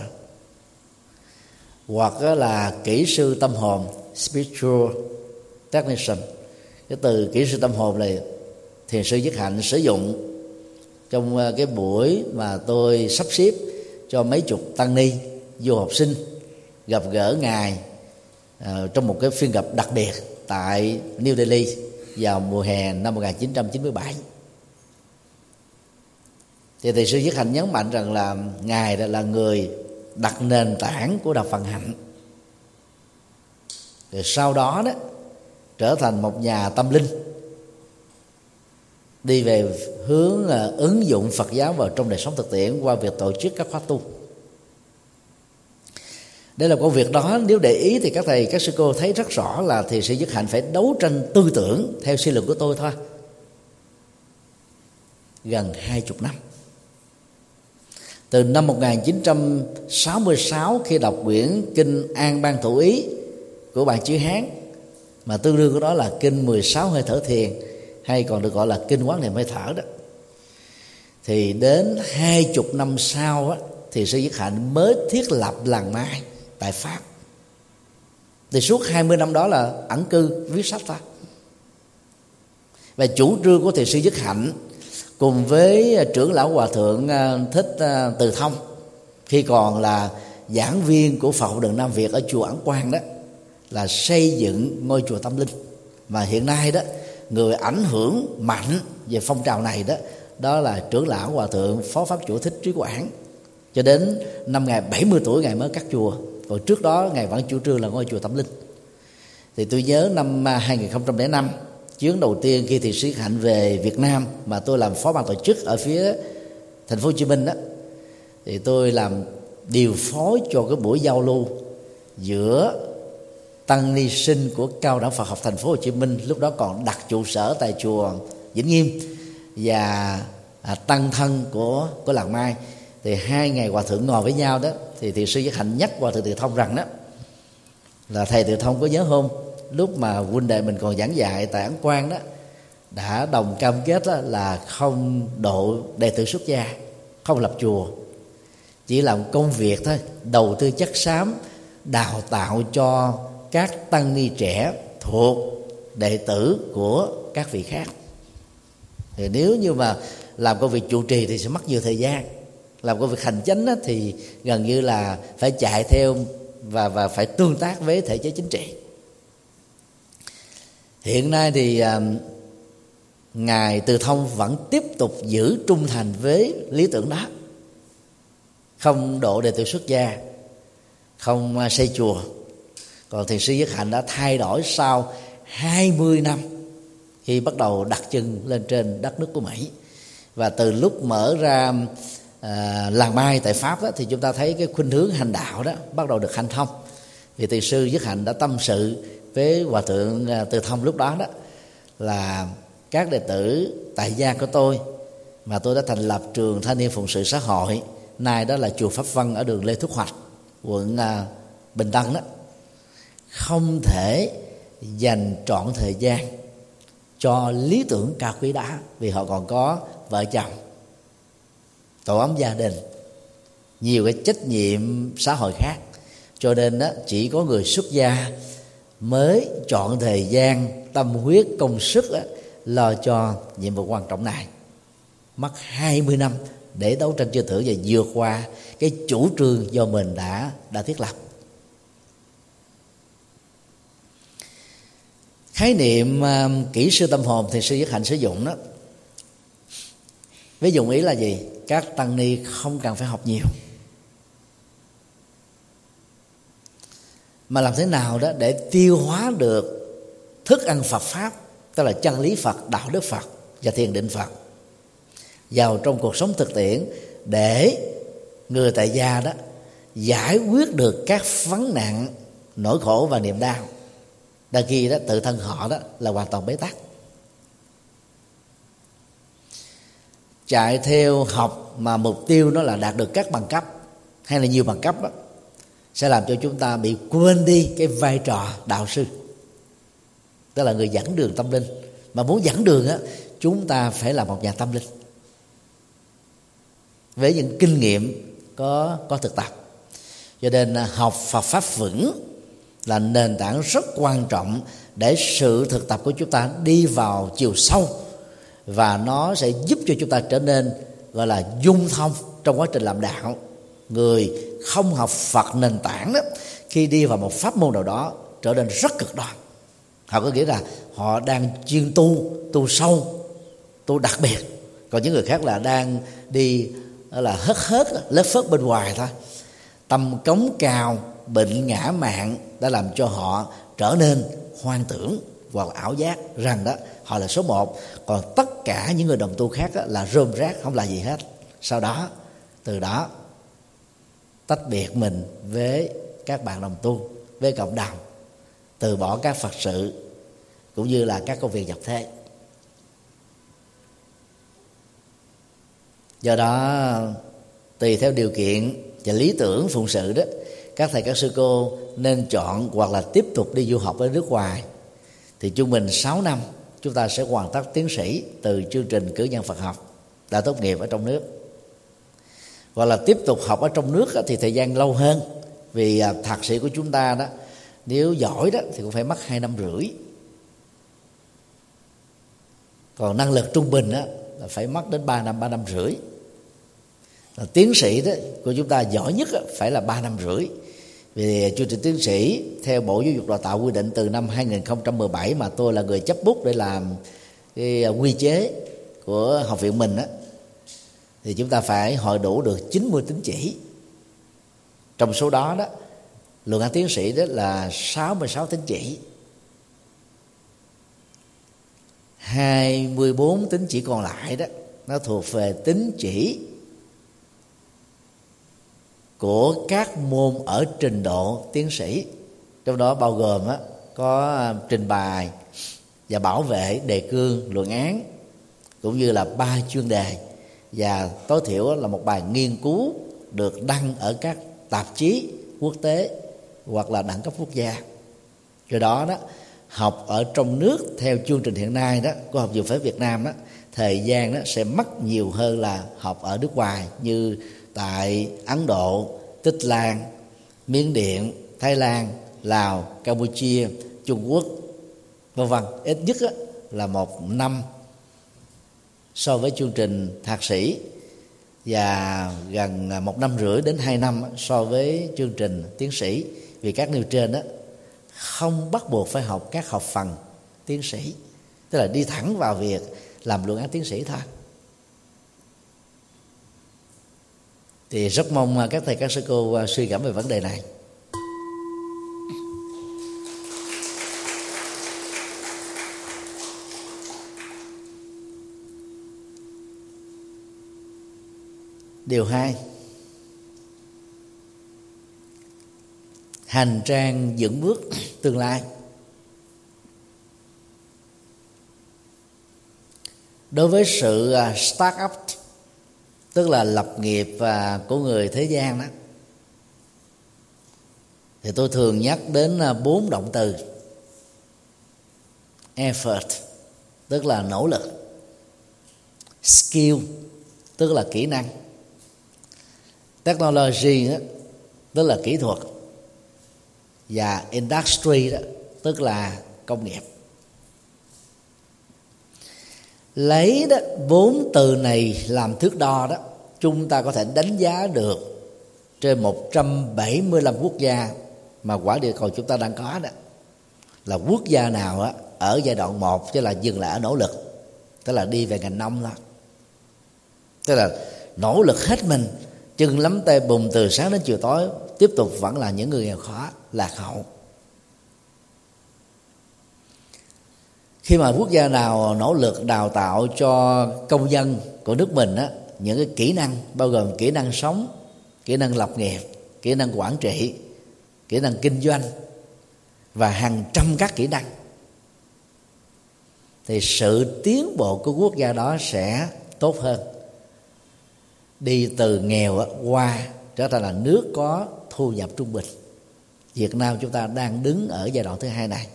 A: hoặc là kỹ sư tâm hồn, spiritual technician. Cái từ kỹ sư tâm hồn này thiền sư Nhất Hạnh sử dụng trong cái buổi mà tôi sắp xếp cho mấy chục tăng ni du học sinh gặp gỡ ngài trong một cái phiên gặp đặc biệt tại New Delhi vào mùa hè năm 1997. Thì thiền sư Nhất Hạnh nhấn mạnh rằng là ngài là người đặt nền tảng của đạo Phật hạnh, rồi sau đó đó trở thành một nhà tâm linh, đi về hướng ứng dụng Phật giáo vào trong đời sống thực tiễn qua việc tổ chức các khóa tu. Đây là công việc đó, nếu để ý thì các thầy các sư cô thấy rất rõ là thiền sư Nhất Hạnh phải đấu tranh tư tưởng theo suy luận của tôi thôi, gần 20 năm. Từ năm 1966 khi đọc quyển kinh An Ban Thủ Ý của Bạn Chữ Hán, mà tương đương của đó là kinh 16 hơi thở thiền, hay còn được gọi là kinh Quán Niệm hơi thở đó, thì đến 20 năm sau á, thì sư Nhất Hạnh mới thiết lập làng Mai tại Pháp. Thì suốt 20 năm đó là ẩn cư viết sách thôi. Và chủ trương của thiền sư Nhất Hạnh cùng với trưởng lão Hòa Thượng Thích Từ Thông, khi còn là giảng viên của Phật học Đường Nam Việt ở chùa Ấn Quang đó, là xây dựng ngôi chùa tâm linh. Mà hiện nay đó, người ảnh hưởng mạnh về phong trào này đó là trưởng lão Hòa Thượng Phó Pháp Chủ Thích Trí Quảng. Cho đến năm Ngài 70 tuổi Ngài mới cắt chùa, còn trước đó Ngài vẫn chủ trương là ngôi chùa tâm linh. Thì tôi nhớ năm 2005, chuyến đầu tiên khi thiền sư Hạnh về Việt Nam mà tôi làm phó ban tổ chức ở phía thành phố Hồ Chí Minh đó, thì tôi làm điều phối cho cái buổi giao lưu giữa tăng ni sinh của Cao đẳng Phật học thành phố Hồ Chí Minh, lúc đó còn đặt trụ sở tại chùa Vĩnh Nghiêm, và tăng thân của làng Mai. Thì hai ngày hòa thượng ngồi với nhau đó, thì thiền sư Nhất Hạnh nhắc Hòa Thượng Từ Thông rằng đó là thầy Từ Thông có nhớ không, lúc mà huynh đệ mình còn giảng dạy tại Ấn Quang đó, đã đồng cam kết đó là không độ đệ tử xuất gia, không lập chùa, chỉ làm công việc thôi, đầu tư chất xám, đào tạo cho các tăng ni trẻ thuộc đệ tử của các vị khác. Thì nếu như mà làm công việc trụ trì thì sẽ mất nhiều thời gian, làm công việc hành chánh thì gần như là phải chạy theo và phải tương tác với thể chế chính trị. Hiện nay thì Ngài Từ Thông vẫn tiếp tục giữ trung thành với lý tưởng đó, không độ đệ tử xuất gia, không xây chùa. Còn thiền sư Nhất Hạnh đã thay đổi sau 20 năm khi bắt đầu đặt chân lên trên đất nước của Mỹ. Và từ lúc mở ra làng Mai tại Pháp đó, thì chúng ta thấy cái khuynh hướng hành đạo đó bắt đầu được hanh thông. Thì thiền sư Nhất Hạnh đã tâm sự với Hòa Thượng Từ Thông lúc đó là các đệ tử tại gia của tôi mà tôi đã thành lập trường thanh niên phụng sự xã hội, nay đó là chùa Pháp Vân ở đường Lê Thúc Hoạch, quận Bình Tân đó, không thể dành trọn thời gian cho lý tưởng cao quý đó, vì họ còn có vợ chồng, tổ ấm gia đình, nhiều cái trách nhiệm xã hội khác. Cho nên đó, chỉ có người xuất gia mới chọn thời gian, tâm huyết, công sức lo cho nhiệm vụ quan trọng này. Mất 20 năm để đấu tranh tư tưởng và vượt qua cái chủ trương do mình đã thiết lập. Khái niệm kỹ sư tâm hồn thì sư Nhất Hạnh sử dụng đó, với dụng ý là gì? Các tăng ni không cần phải học nhiều, mà làm thế nào đó để tiêu hóa được thức ăn Phật Pháp, tức là chân lý Phật, đạo đức Phật và thiền định Phật vào trong cuộc sống thực tiễn, để người tại gia đó giải quyết được các vấn nạn nỗi khổ và niềm đau, đôi khi đó tự thân họ đó là hoàn toàn bế tắc. Chạy theo học mà mục tiêu nó là đạt được các bằng cấp hay là nhiều bằng cấp đó, sẽ làm cho chúng ta bị quên đi cái vai trò đạo sư, tức là người dẫn đường tâm linh. Mà muốn dẫn đường á, chúng ta phải là một nhà tâm linh với những kinh nghiệm có thực tập. Cho nên học Phật pháp vững là nền tảng rất quan trọng để sự thực tập của chúng ta đi vào chiều sâu, và nó sẽ giúp cho chúng ta trở nên gọi là dung thông trong quá trình làm đạo. Người không học Phật nền tảng đó, khi đi vào một pháp môn nào đó trở nên rất cực đoan. Họ có nghĩa là họ đang chuyên tu sâu, tu đặc biệt. Còn những người khác là đang đi là hớt lớp phớt bên ngoài thôi. Tầm cống cao, bệnh ngã mạn đã làm cho họ trở nên hoang tưởng hoặc ảo giác rằng đó họ là số một, còn tất cả những người đồng tu khác là rơm rác, không là gì hết. Sau đó, từ đó tách biệt mình với các bạn đồng tu, với cộng đồng, từ bỏ các Phật sự cũng như là các công việc nhập thế. Do đó, tùy theo điều kiện và lý tưởng phụng sự đó, các thầy các sư cô nên chọn hoặc là tiếp tục đi du học ở nước ngoài. Thì trung bình 6 năm chúng ta sẽ hoàn tất tiến sĩ từ chương trình cử nhân Phật học đã tốt nghiệp ở trong nước. Hoặc là tiếp tục học ở trong nước thì thời gian lâu hơn, vì thạc sĩ của chúng ta đó nếu giỏi đó thì cũng phải mất 2 năm rưỡi. Còn năng lực trung bình đó là phải mất đến 3 năm rưỡi. Tiến sĩ đó của chúng ta giỏi nhất phải là 3 năm rưỡi. Vì chương trình tiến sĩ theo Bộ Giáo dục Đào tạo quy định từ năm 2017, mà tôi là người chấp bút để làm cái quy chế của học viện mình á, thì chúng ta phải hội đủ được 90 tín chỉ. Trong số đó đó, luận án tiến sĩ đó là 66 tín chỉ. 24 tín chỉ còn lại đó nó thuộc về tín chỉ của các môn ở trình độ tiến sĩ, trong đó bao gồm có trình bày và bảo vệ đề cương luận án, cũng như là 3 chuyên đề, và tối thiểu là một bài nghiên cứu được đăng ở các tạp chí quốc tế hoặc là đẳng cấp quốc gia. Do đó đó, học ở trong nước theo chương trình hiện nay đó của Học viện Phật Việt Nam đó, thời gian đó sẽ mất nhiều hơn là học ở nước ngoài như tại Ấn Độ, Tích Lan, Miến Điện, Thái Lan, Lào, Campuchia, Trung Quốc, vân vân. Ít nhất là 1 năm so với chương trình thạc sĩ, và gần 1 năm rưỡi đến 2 năm so với chương trình tiến sĩ. Vì các nêu trên đó không bắt buộc phải học các học phần tiến sĩ, tức là đi thẳng vào việc làm luận án tiến sĩ thôi. Thì rất mong các thầy các sư cô suy gẫm về vấn đề này. Điều 2, hành trang vững bước tương lai. Đối với sự start up, tức là lập nghiệp của người thế gian đó, thì tôi thường nhắc đến 4 động từ. Effort, tức là nỗ lực. Skill, tức là kỹ năng. Technology đó, tức là kỹ thuật. Và industry đó, tức là công nghiệp. Lấy đó 4 từ này làm thước đo đó, chúng ta có thể đánh giá được trên 175 quốc gia mà quả địa cầu chúng ta đang có đó, là quốc gia nào á ở giai đoạn 1 chứ là dừng lại ở nỗ lực, tức là đi về ngành nông thôi, tức là nỗ lực hết mình, chân lắm tay bùn từ sáng đến chiều tối, tiếp tục vẫn là những người nghèo khó, lạc hậu. Khi mà quốc gia nào nỗ lực đào tạo cho công dân của nước mình á, những cái kỹ năng bao gồm kỹ năng sống, kỹ năng lập nghiệp, kỹ năng quản trị, kỹ năng kinh doanh, và hàng trăm các kỹ năng, thì sự tiến bộ của quốc gia đó sẽ tốt hơn, đi từ nghèo qua trở thành là nước có thu nhập trung bình. Việt Nam chúng ta đang đứng ở giai đoạn thứ hai này.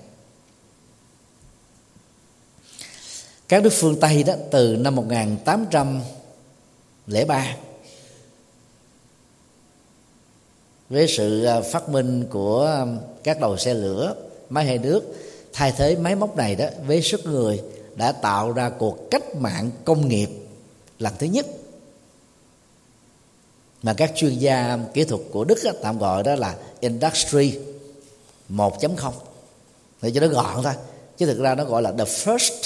A: Các nước phương Tây đó, từ năm 1803 với sự phát minh của các đầu xe lửa, máy hơi nước, thay thế máy móc này đó với sức người, đã tạo ra cuộc cách mạng công nghiệp lần thứ nhất mà các chuyên gia kỹ thuật của Đức tạm gọi đó là Industry 1.0, để cho nó gọn thôi, chứ thực ra nó gọi là the first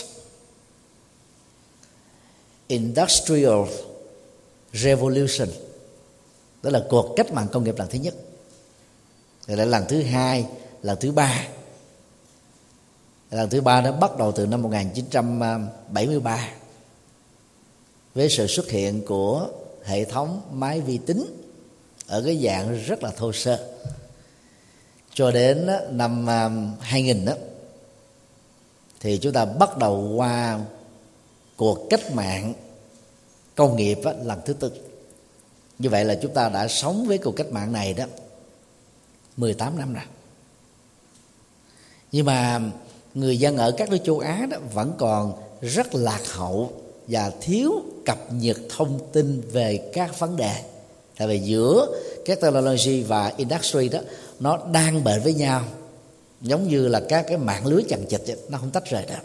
A: industrial revolution, đó là cuộc cách mạng công nghiệp lần thứ nhất. Rồi lại lần thứ hai, lần thứ ba. Lần thứ ba nó bắt đầu từ năm 1973 với sự xuất hiện của hệ thống máy vi tính ở cái dạng rất là thô sơ. Cho đến năm 2000 đó, thì chúng ta bắt đầu qua cuộc cách mạng công nghiệp lần thứ tư. Như vậy là chúng ta đã sống với cuộc cách mạng này đó 18 năm rồi. Nhưng mà người dân ở các nước châu Á đó vẫn còn rất lạc hậu và thiếu cập nhật thông tin về các vấn đề. Tại vì giữa các technology và industry đó nó đang bền với nhau, giống như là các cái mạng lưới chằng chịt, nó không tách rời được.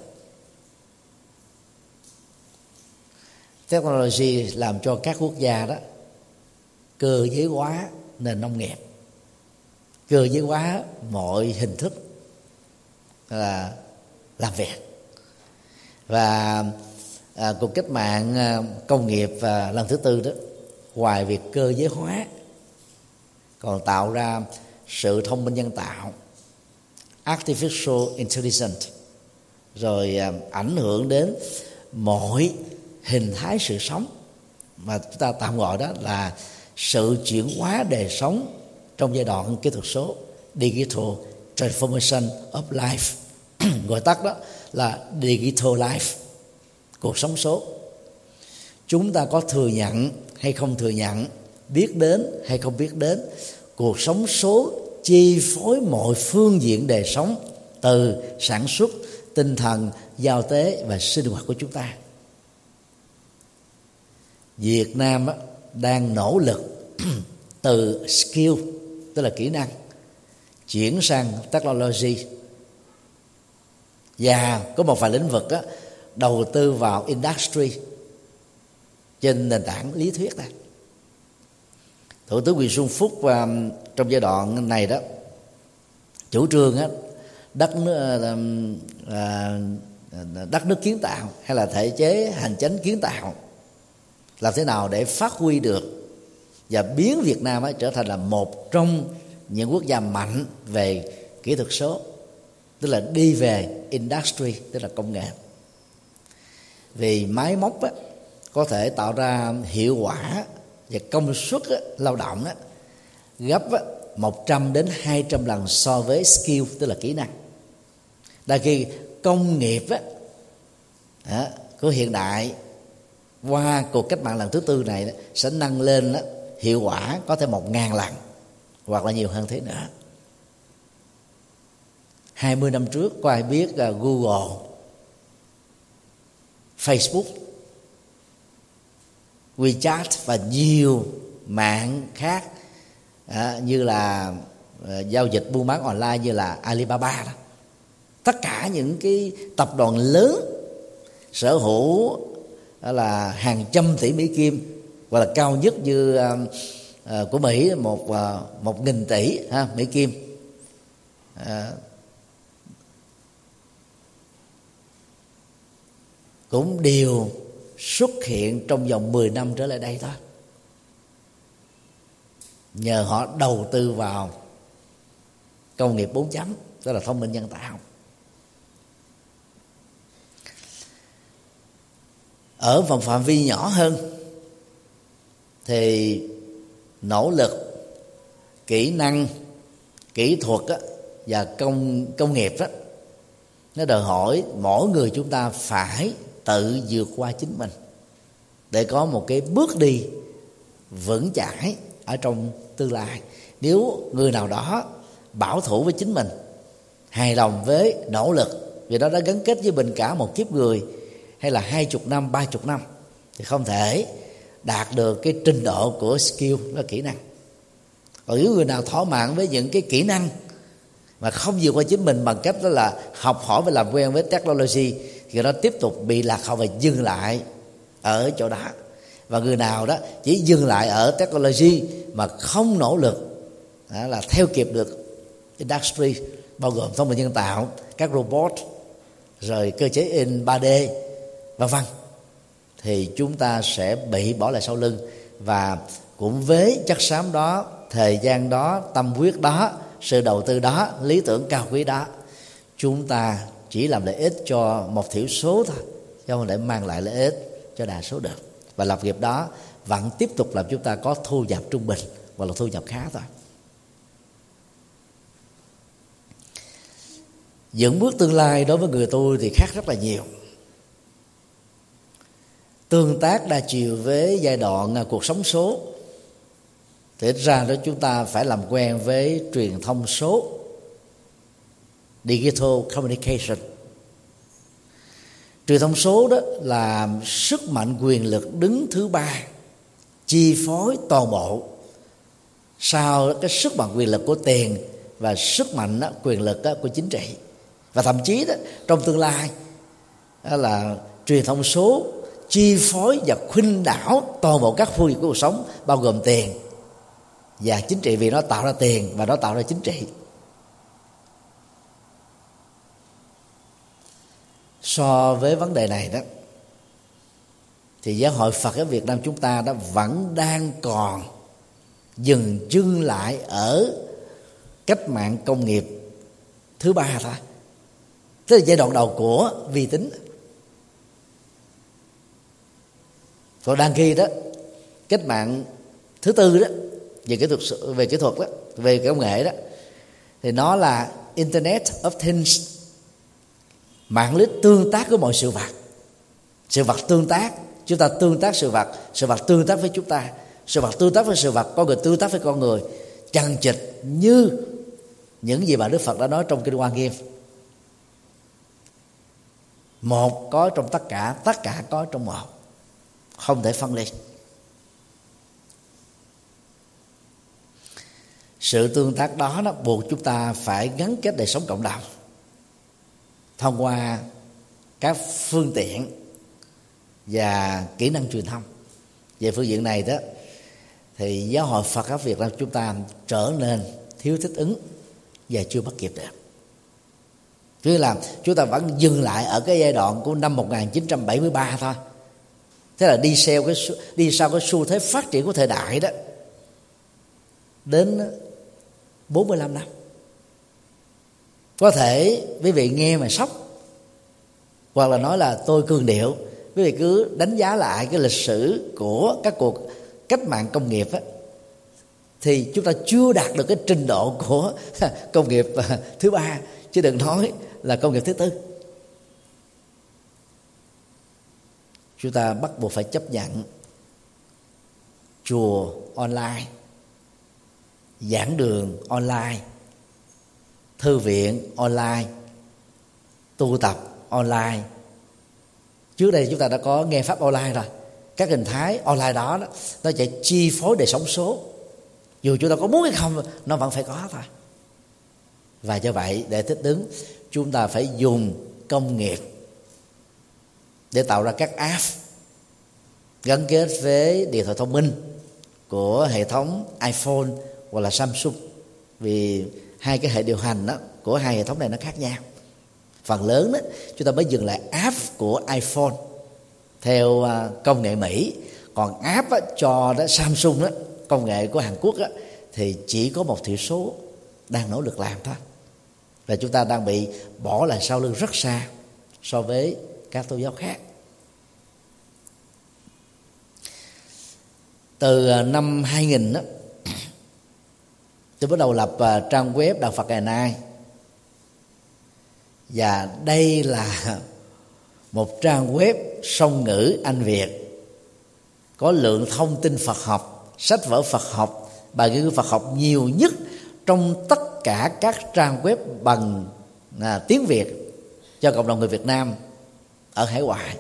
A: Technology làm cho các quốc gia đó cơ giới hóa nền nông nghiệp, cơ giới hóa mọi hình thức là làm việc. Và cuộc cách mạng công nghiệp lần thứ tư đó, ngoài việc cơ giới hóa, còn tạo ra sự thông minh nhân tạo, artificial intelligence, rồi ảnh hưởng đến mọi hình thái sự sống, mà chúng ta tạm gọi đó là sự chuyển hóa đời sống trong giai đoạn kỹ thuật số, digital transformation of life, gọi tắt đó là digital life, cuộc sống số. Chúng ta có thừa nhận hay không thừa nhận, biết đến hay không biết đến, cuộc sống số chi phối mọi phương diện đời sống, từ sản xuất, tinh thần, giao tế và sinh hoạt của chúng ta. Việt Nam đang nỗ lực từ skill, tức là kỹ năng, chuyển sang technology, và có một vài lĩnh vực đầu tư vào industry trên nền tảng lý thuyết này. Thủ tướng Nguyễn Xuân Phúc trong giai đoạn này đó chủ trương đất nước kiến tạo hay là thể chế hành chánh kiến tạo, làm thế nào để phát huy được và biến Việt Nam trở thành là một trong những quốc gia mạnh về kỹ thuật số, tức là đi về industry, tức là công nghệ. Vì máy móc có thể tạo ra hiệu quả và công suất lao động gấp 100 đến 200 lần so với skill, tức là kỹ năng. Đôi khi công nghiệp của hiện đại qua cuộc cách mạng lần thứ tư này sẽ nâng lên hiệu quả có thể 1000 lần hoặc là nhiều hơn thế nữa. 20 năm trước có ai biết Google, Facebook, WeChat và nhiều mạng khác như là giao dịch buôn bán online như là Alibaba đó. Tất cả những cái tập đoàn lớn sở hữu là hàng trăm tỷ Mỹ Kim, hoặc là cao nhất như của Mỹ 1.000 tỷ Mỹ Kim, cũng đều xuất hiện trong vòng 10 năm trở lại đây thôi, nhờ họ đầu tư vào công nghiệp 4, tức là thông minh nhân tạo. Ở vòng phạm vi nhỏ hơn thì nỗ lực, kỹ năng, kỹ thuật và công nghiệp đó, nó đòi hỏi mỗi người chúng ta phải tự vượt qua chính mình để có một cái bước đi vững chãi ở trong tương lai. Nếu người nào đó bảo thủ với chính mình, hài lòng với nỗ lực, vì đó đã gắn kết với mình cả một kiếp người hay là 20 năm, 30 năm, thì không thể đạt được cái trình độ của skill, là kỹ năng. Còn nếu người nào thỏa mãn với những cái kỹ năng mà không vượt qua chính mình bằng cách đó là học hỏi và làm quen với technology, thì nó tiếp tục bị lạc hậu và dừng lại ở chỗ đó. Và người nào đó chỉ dừng lại ở technology mà không nỗ lực là theo kịp được industry, bao gồm thông minh nhân tạo, các robot, rồi cơ chế in 3D v.v., thì chúng ta sẽ bị bỏ lại sau lưng. Và cũng với chất xám đó, thời gian đó, tâm huyết đó, sự đầu tư đó, lý tưởng cao quý đó, chúng ta chỉ làm lợi ích cho một thiểu số thôi, chứ không để mang lại lợi ích cho đa số được. Và lập nghiệp đó vẫn tiếp tục làm chúng ta có thu nhập trung bình hoặc là thu nhập khá thôi. Những bước tương lai đối với người tôi thì khác rất là nhiều. Tương tác đa chiều với giai đoạn cuộc sống số, thì ít ra đó chúng ta phải làm quen với truyền thông số, digital communication. Truyền thông số đó là sức mạnh quyền lực đứng thứ ba chi phối toàn bộ sau cái sức mạnh quyền lực của tiền và sức mạnh đó, quyền lực đó, của chính trị. Và thậm chí đó, trong tương lai đó là truyền thông số chi phối và khuynh đảo toàn bộ các phương diện của cuộc sống, bao gồm tiền và chính trị, vì nó tạo ra tiền và nó tạo ra chính trị. So với vấn đề này đó, thì giáo hội Phật ở Việt Nam chúng ta đó vẫn đang còn dừng chân lại ở cách mạng công nghiệp thứ ba thôi, tức là giai đoạn đầu của vi tính. Còn đang khi đó cách mạng thứ tư đó về kỹ thuật đó, về công nghệ đó, thì nó là Internet of Things, mạng lưới tương tác của mọi sự vật. Sự vật tương tác, chúng ta tương tác sự vật tương tác với chúng ta, sự vật tương tác với sự vật, con người tương tác với con người, chằng chịt như những gì mà Đức Phật đã nói trong Kinh Hoa Nghiêm. Một có trong tất cả có trong một, không thể phân ly. Sự tương tác đó nó buộc chúng ta phải gắn kết đời sống cộng đồng thông qua các phương tiện và kỹ năng truyền thông. Về phương diện này đó thì giáo hội Phật giáo Việt Nam chúng ta trở nên thiếu thích ứng và chưa bắt kịp được. Chứ là chúng ta vẫn dừng lại ở cái giai đoạn của năm 1973 thôi. Thế là đi sau cái xu thế phát triển của thời đại đó đến 45 năm. Có thể quý vị nghe mà sốc, hoặc là nói là tôi cường điệu. Quý vị cứ đánh giá lại cái lịch sử của các cuộc cách mạng công nghiệp á, thì chúng ta chưa đạt được cái trình độ của công nghiệp thứ ba, chứ đừng nói là công nghiệp thứ tư. Chúng ta bắt buộc phải chấp nhận chùa online, giảng đường online, thư viện online, tu tập online. Trước đây chúng ta đã có nghe pháp online rồi. Các hình thái online đó nó sẽ chi phối đời sống số. Dù chúng ta có muốn hay không, nó vẫn phải có thôi. Và do vậy, để thích ứng, chúng ta phải dùng công nghiệp để tạo ra các app gắn kết với điện thoại thông minh của hệ thống iPhone hoặc là Samsung. Vì hai cái hệ điều hành đó, của hai hệ thống này nó khác nhau. Phần lớn đó, chúng ta mới dừng lại app của iPhone theo công nghệ Mỹ. Còn app đó, cho đó Samsung đó, công nghệ của Hàn Quốc đó, thì chỉ có một thiểu số đang nỗ lực làm thôi. Và chúng ta đang bị bỏ lại sau lưng rất xa so với các tôn giáo khác. Từ năm 2000 đó, tôi bắt đầu lập trang web Đạo Phật Ngày Nay Và đây là một trang web song ngữ Anh Việt, có lượng thông tin Phật học, sách vở Phật học, bài nghiên cứu Phật học nhiều nhất trong tất cả các trang web bằng tiếng Việt cho cộng đồng người Việt Nam ở hải ngoại.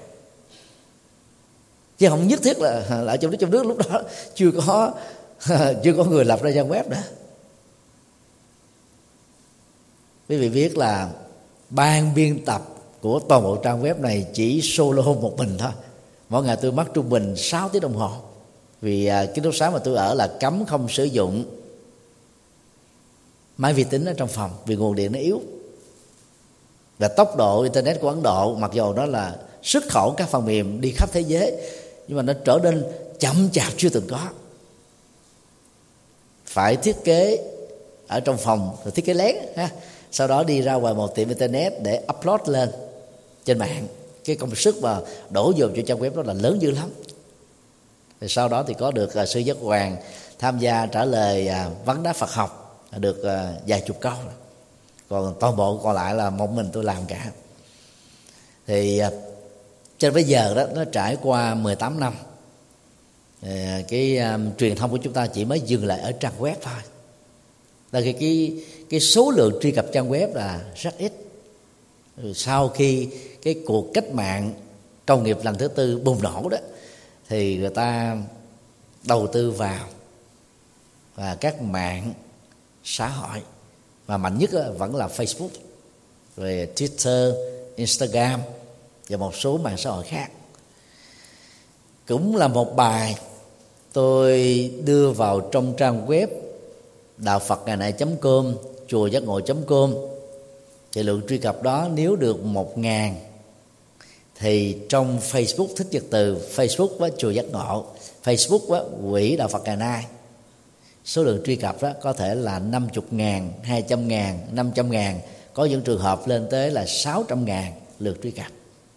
A: Chứ không nhất thiết là ở trong nước lúc đó chưa có người lập ra trang web nữa. Quý vị biết là ban biên tập của toàn bộ trang web này chỉ solo một mình thôi. Mỗi ngày tôi mất trung bình 6 tiếng đồng hồ. Vì cái ký túc xá mà tôi ở là cấm không sử dụng máy vi tính ở trong phòng vì nguồn điện nó yếu. Và tốc độ internet của Ấn Độ, mặc dù đó là xuất khẩu các phần mềm đi khắp thế giới, nhưng mà nó trở nên chậm chạp chưa từng có. Phải thiết kế ở trong phòng, rồi thiết kế lén ha, sau đó đi ra ngoài một tiệm internet để upload lên trên mạng. Cái công sức mà đổ dồn cho trang web đó là lớn dữ lắm. Thì sau đó thì có được sư Giác Hoàng tham gia trả lời vấn đáp Phật học, được vài chục câu. Còn toàn bộ còn lại là một mình tôi làm cả. Thì cho bây giờ đó, nó trải qua 18 năm, cái truyền thông của chúng ta chỉ mới dừng lại ở trang web thôi. Là cái số lượng truy cập trang web là rất ít. Sau khi cái cuộc cách mạng công nghiệp lần thứ tư bùng nổ đó, thì người ta đầu tư vào và các mạng xã hội, mà mạnh nhất vẫn là Facebook, rồi Twitter, Instagram và một số mạng xã hội khác. Cũng là một bài tôi đưa vào trong trang web đạo Phật ngày nay.com, chùa giác ngộ.com. Thì lượng truy cập đó nếu được 1.000 thì trong Facebook Thích Nhật Từ, Facebook với chùa giác ngộ, Facebook với quỹ đạo Phật ngày nay, số lượng truy cập đó có thể là 50.000, 200.000, 500.000, có những trường hợp lên tới là 600.000 lượt truy cập.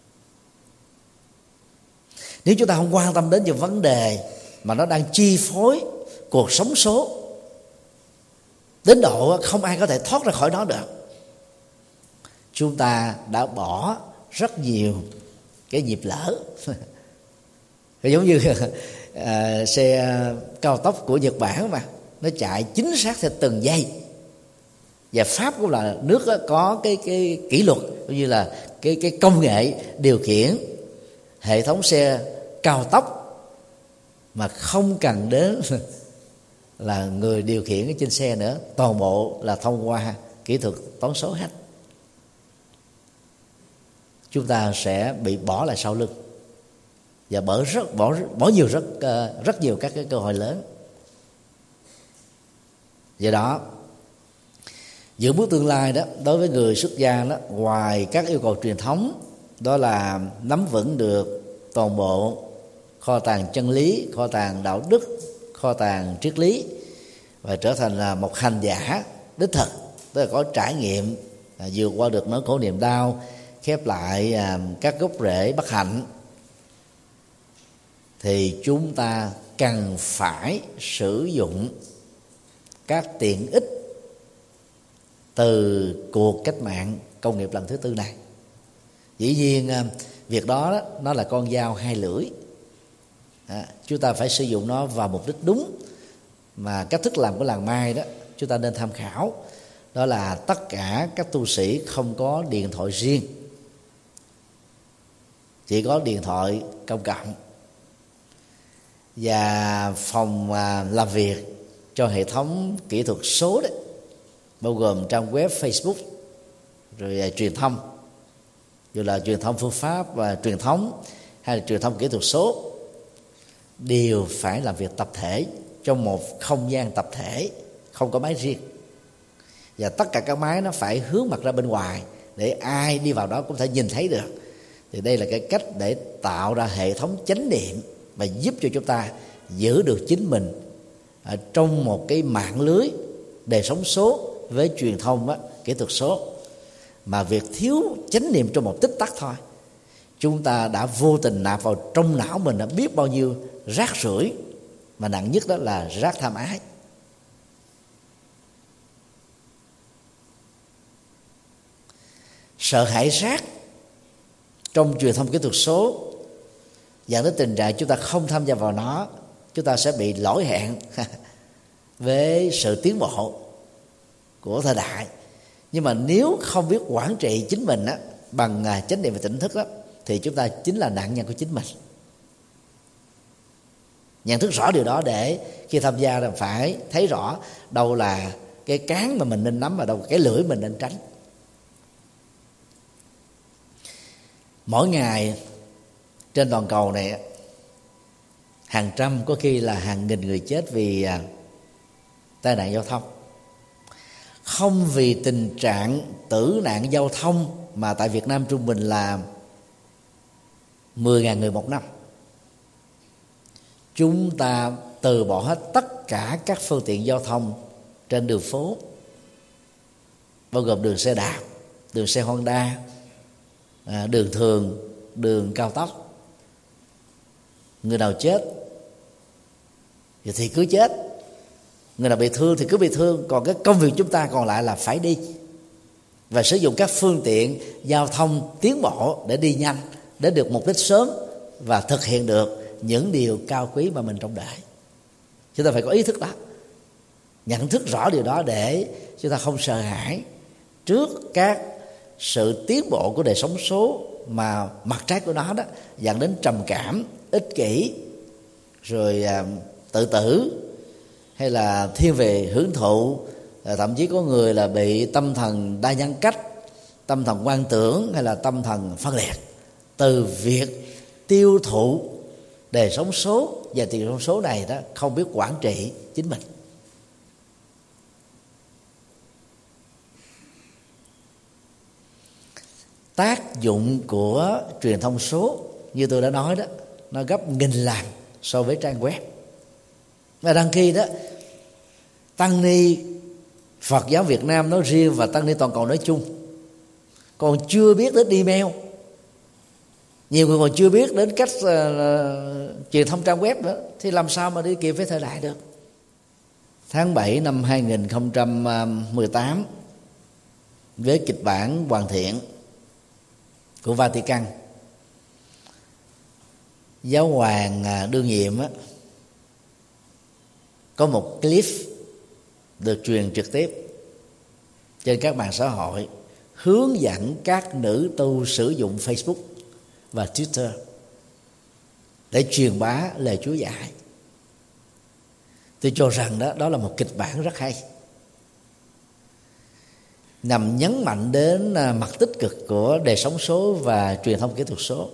A: Nếu chúng ta không quan tâm đến những vấn đề mà nó đang chi phối cuộc sống số đến độ không ai có thể thoát ra khỏi nó được, chúng ta đã bỏ rất nhiều cái nhịp lỡ. Giống như xe cao tốc của Nhật Bản mà nó chạy chính xác theo từng giây. Và Pháp cũng là nước có cái kỷ luật, cũng như là cái công nghệ điều khiển hệ thống xe cao tốc mà không cần đến là người điều khiển ở trên xe nữa, toàn bộ là thông qua kỹ thuật toán số hết. Chúng ta sẽ bị bỏ lại sau lưng và bỏ nhiều rất nhiều các cái cơ hội lớn. Do đó, dự bước tương lai đó đối với người xuất gia đó, ngoài các yêu cầu truyền thống, đó là nắm vững được toàn bộ kho tàng chân lý, kho tàng đạo đức, kho tàng triết lý, và trở thành là một hành giả đích thực, tức là có trải nghiệm vượt qua được nỗi khổ niềm đau, khép lại các gốc rễ bất hạnh, thì chúng ta cần phải sử dụng các tiện ích từ cuộc cách mạng công nghiệp lần thứ tư này. Dĩ nhiên việc đó nó là con dao hai lưỡi. Chúng ta phải sử dụng nó vào mục đích đúng. Mà cách thức làm của làng Mai đó chúng ta nên tham khảo, đó là tất cả các tu sĩ không có điện thoại riêng, chỉ có điện thoại công cộng, và phòng làm việc cho hệ thống kỹ thuật số đấy, bao gồm trang web, Facebook, rồi truyền thông, dù là truyền thông phương pháp và truyền thống hay là truyền thông kỹ thuật số, đều phải làm việc tập thể trong một không gian tập thể, không có máy riêng. Và tất cả các máy nó phải hướng mặt ra bên ngoài để ai đi vào đó cũng thể nhìn thấy được. Thì đây là cái cách để tạo ra hệ thống chánh niệm và giúp cho chúng ta giữ được chính mình ở trong một cái mạng lưới đời sống số với truyền thông kỹ thuật số. Mà việc thiếu chánh niệm trong một tích tắc thôi, chúng ta đã vô tình nạp vào trong não mình đã biết bao nhiêu rác rưởi, mà nặng nhất đó là rác tham ái. sợ hãi rác trong truyền thông kỹ thuật số dẫn đến tình trạng chúng ta không tham gia vào nó, chúng ta sẽ bị lỗi hẹn với sự tiến bộ của thời đại. Nhưng mà nếu không biết quản trị chính mình á, bằng chánh niệm và tỉnh thức á, thì chúng ta chính là nạn nhân của chính mình. Nhận thức rõ điều đó để khi tham gia là phải thấy rõ đâu là cái cán mà mình nên nắm và đâu là cái lưỡi mình nên tránh. Mỗi ngày trên toàn cầu này hàng trăm, có khi là hàng nghìn người chết vì tai nạn giao thông. Không vì tình trạng tử nạn giao thông mà tại Việt Nam trung bình là 10.000 người một năm. Chúng ta từ bỏ hết tất cả các phương tiện giao thông trên đường phố, bao gồm đường xe đạp, đường xe Honda, đường thường, đường cao tốc. Người nào chết thì cứ chết, người nào bị thương thì cứ bị thương. Còn cái công việc chúng ta còn lại là phải đi và sử dụng các phương tiện giao thông tiến bộ để đi nhanh, để được mục đích sớm và thực hiện được những điều cao quý mà mình trông đợi. Chúng ta phải có ý thức đó, nhận thức rõ điều đó để chúng ta không sợ hãi trước các sự tiến bộ của đời sống số mà mặt trái của nó đó dẫn đến trầm cảm, ích kỷ, rồi tự tử, hay là thiên về hưởng thụ. Thậm chí có người là bị tâm thần đa nhân cách, tâm thần quan tưởng, hay là tâm thần phân liệt từ việc tiêu thụ đời sống số và tiền sống số này đó, không biết quản trị chính mình. Tác dụng của truyền thông số như tôi đã nói đó, nó gấp nghìn lần so với trang web. Và đăng khi đó, tăng ni Phật giáo Việt Nam nói riêng và tăng ni toàn cầu nói chung còn chưa biết đến email. Nhiều người còn chưa biết đến cách truyền thông trang web nữa, thì làm sao mà đi kịp với thời đại được. Tháng 7 năm 2018, với kịch bản hoàn thiện của Vatican, giáo hoàng đương nhiệm có một clip được truyền trực tiếp trên các mạng xã hội hướng dẫn các nữ tu sử dụng Facebook và Twitter để truyền bá lời Chúa dạy. Tôi cho rằng đó là một kịch bản rất hay, nằm nhấn mạnh đến mặt tích cực của đời sống số và truyền thông kỹ thuật số.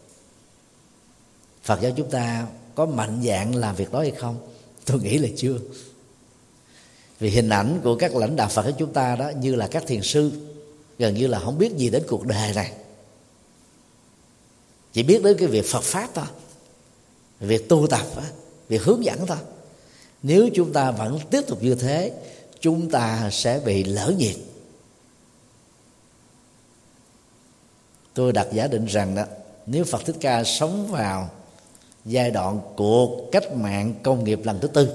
A: Phật giáo chúng ta có mạnh dạn làm việc đó hay không? Tôi nghĩ là chưa. Vì hình ảnh của các lãnh đạo Phật giáo chúng ta đó như là các thiền sư, gần như là không biết gì đến cuộc đời này, chỉ biết đến cái việc Phật Pháp thôi, việc tu tập, việc hướng dẫn thôi. Nếu chúng ta vẫn tiếp tục như thế, chúng ta sẽ bị lỡ nhịp. Tôi đặt giả định rằng đó, nếu Phật Thích Ca sống vào giai đoạn cuộc cách mạng công nghiệp lần thứ tư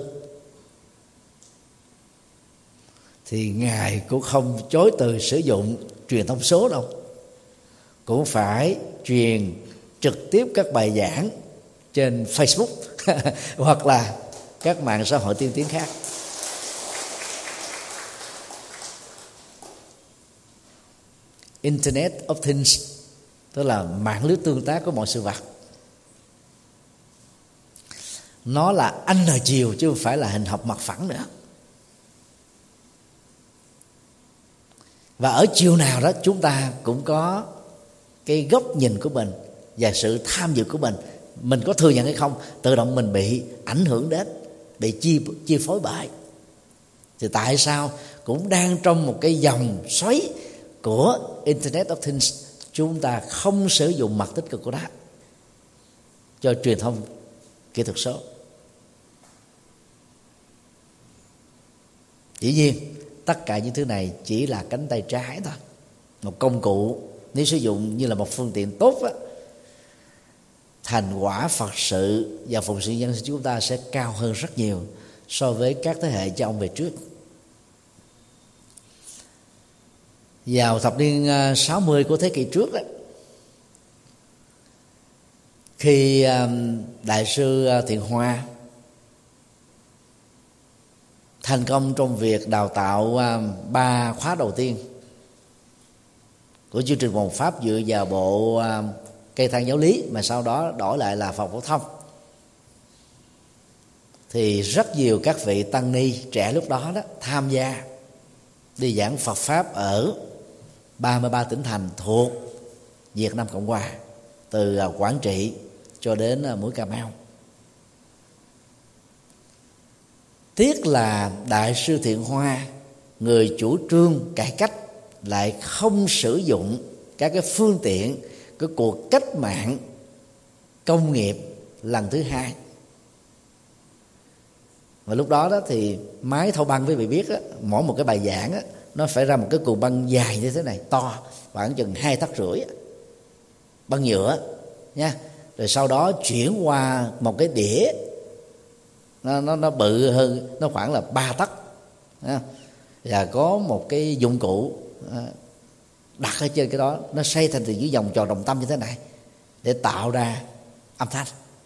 A: thì Ngài cũng không chối từ sử dụng truyền thông số đâu, cũng phải truyền trực tiếp các bài giảng trên Facebook hoặc là các mạng xã hội tiên tiến khác. Internet of Things, tức là mạng lưới tương tác của mọi sự vật. Nó là ánh nờ chiều chứ không phải là hình học mặt phẳng nữa. Và ở chiều nào đó chúng ta cũng có cái góc nhìn của mình và sự tham dự của mình. Mình có thừa nhận hay không, tự động mình bị ảnh hưởng đến, bị chi phối bởi. Thì tại sao cũng đang trong một cái dòng xoáy của Internet of Things, chúng ta không sử dụng mặt tích cực của nó cho truyền thông kỹ thuật số? Dĩ nhiên tất cả những thứ này chỉ là cánh tay trái thôi, một công cụ. Nếu sử dụng như là một phương tiện tốt á, thành quả Phật sự và phụng sự nhân sinh chúng ta sẽ cao hơn rất nhiều so với các thế hệ cha ông về trước. Vào thập niên 60 của thế kỷ trước đó, khi Đại sư Thiện Hoa thành công trong việc đào tạo 3 khóa đầu tiên của chương trình Hoàng Pháp dựa vào bộ cây thang giáo lý mà sau đó đổi lại là Phật phổ thông, thì rất nhiều các vị tăng ni trẻ lúc đó tham gia đi giảng Phật Pháp ở 33 tỉnh thành thuộc Việt Nam Cộng Hòa, từ Quảng Trị cho đến mũi Cà Mau. Tiếc là Đại sư Thiện Hoa, người chủ trương cải cách, lại không sử dụng các cái phương tiện cái cuộc cách mạng công nghiệp lần thứ hai. Và lúc đó thì máy thâu băng, quý vị biết mỗi một cái bài giảng nó phải ra một cái cuộn băng dài như thế này, to khoảng chừng 2,5 tấc, băng nhựa nha. Rồi sau đó chuyển qua một cái đĩa nó bự hơn, nó khoảng là 3 tấc, và có một cái dụng cụ đặt ở trên cái đó, nó xoay thành từ dưới vòng tròn đồng tâm như thế này để tạo ra âm thanh.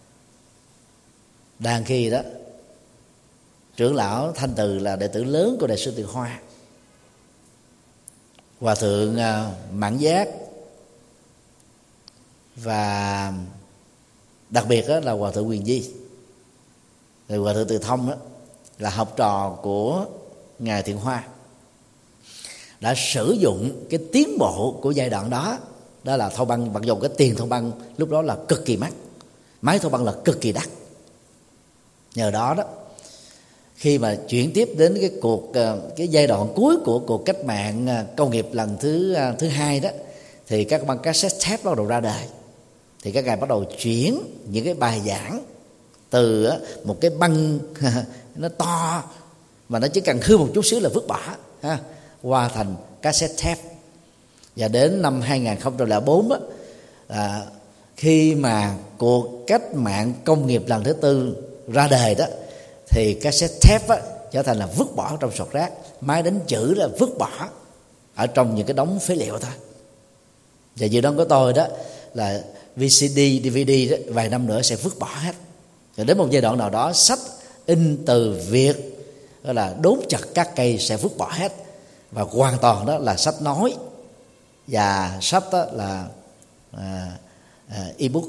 A: Đang khi đó trưởng lão Thanh Từ là đệ tử lớn của Đại sư Thiện Hoa, Hòa thượng Mãn Giác, và đặc biệt là Hòa thượng Quyền Di, rồi Hòa thượng Từ Thông là học trò của ngài Thiện Hoa, đã sử dụng cái tiến bộ của giai đoạn đó, đó là thâu băng. Mặc dù cái tiền thâu băng lúc đó là cực kỳ mắc, máy thâu băng là cực kỳ đắt. Nhờ đó khi mà chuyển tiếp đến cái giai đoạn cuối của cuộc cách mạng công nghiệp lần thứ hai đó, thì các băng cassette tape bắt đầu ra đời. Thì các ngài bắt đầu chuyển những cái bài giảng từ một cái băng nó to mà nó chỉ cần hư một chút xíu là vứt bỏ qua thành cassette tape. Và đến năm 2004 khi mà cuộc cách mạng công nghiệp lần thứ tư ra đời đó, thì cassette tape trở thành là vứt bỏ trong sọt rác, máy đánh chữ là vứt bỏ ở trong những cái đống phế liệu thôi. Và dự đoán của tôi đó là VCD, DVD đó, vài năm nữa sẽ vứt bỏ hết. Rồi đến một giai đoạn nào đó, sách in từ việc gọi là đốn chặt các cây sẽ vứt bỏ hết, và hoàn toàn đó là sách nói, và sách đó là ebook.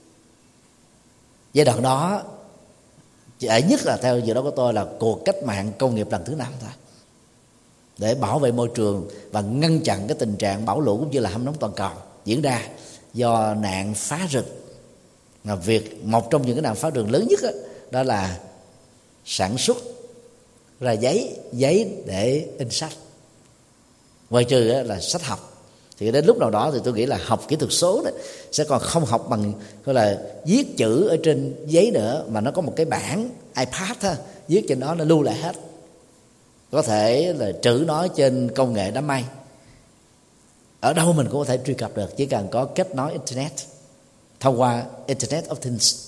A: Giai đoạn đó chỉ nhất là theo dự đoán của tôi là cuộc cách mạng công nghiệp lần thứ 5 thôi, để bảo vệ môi trường và ngăn chặn cái tình trạng bão lũ cũng như là hâm nóng toàn cầu diễn ra do nạn phá rừng. Mà một trong những cái nạn phá rừng lớn nhất đó là sản xuất ra giấy để in sách, ngoài trừ là sách học. Thì đến lúc nào đó thì tôi nghĩ là học kỹ thuật số đó sẽ còn không học bằng gọi là viết chữ ở trên giấy nữa, mà nó có một cái bảng iPad thôi, viết trên đó nó lưu lại hết, có thể là trữ nó trên công nghệ đám mây, ở đâu mình cũng có thể truy cập được, chỉ cần có kết nối internet thông qua Internet of Things.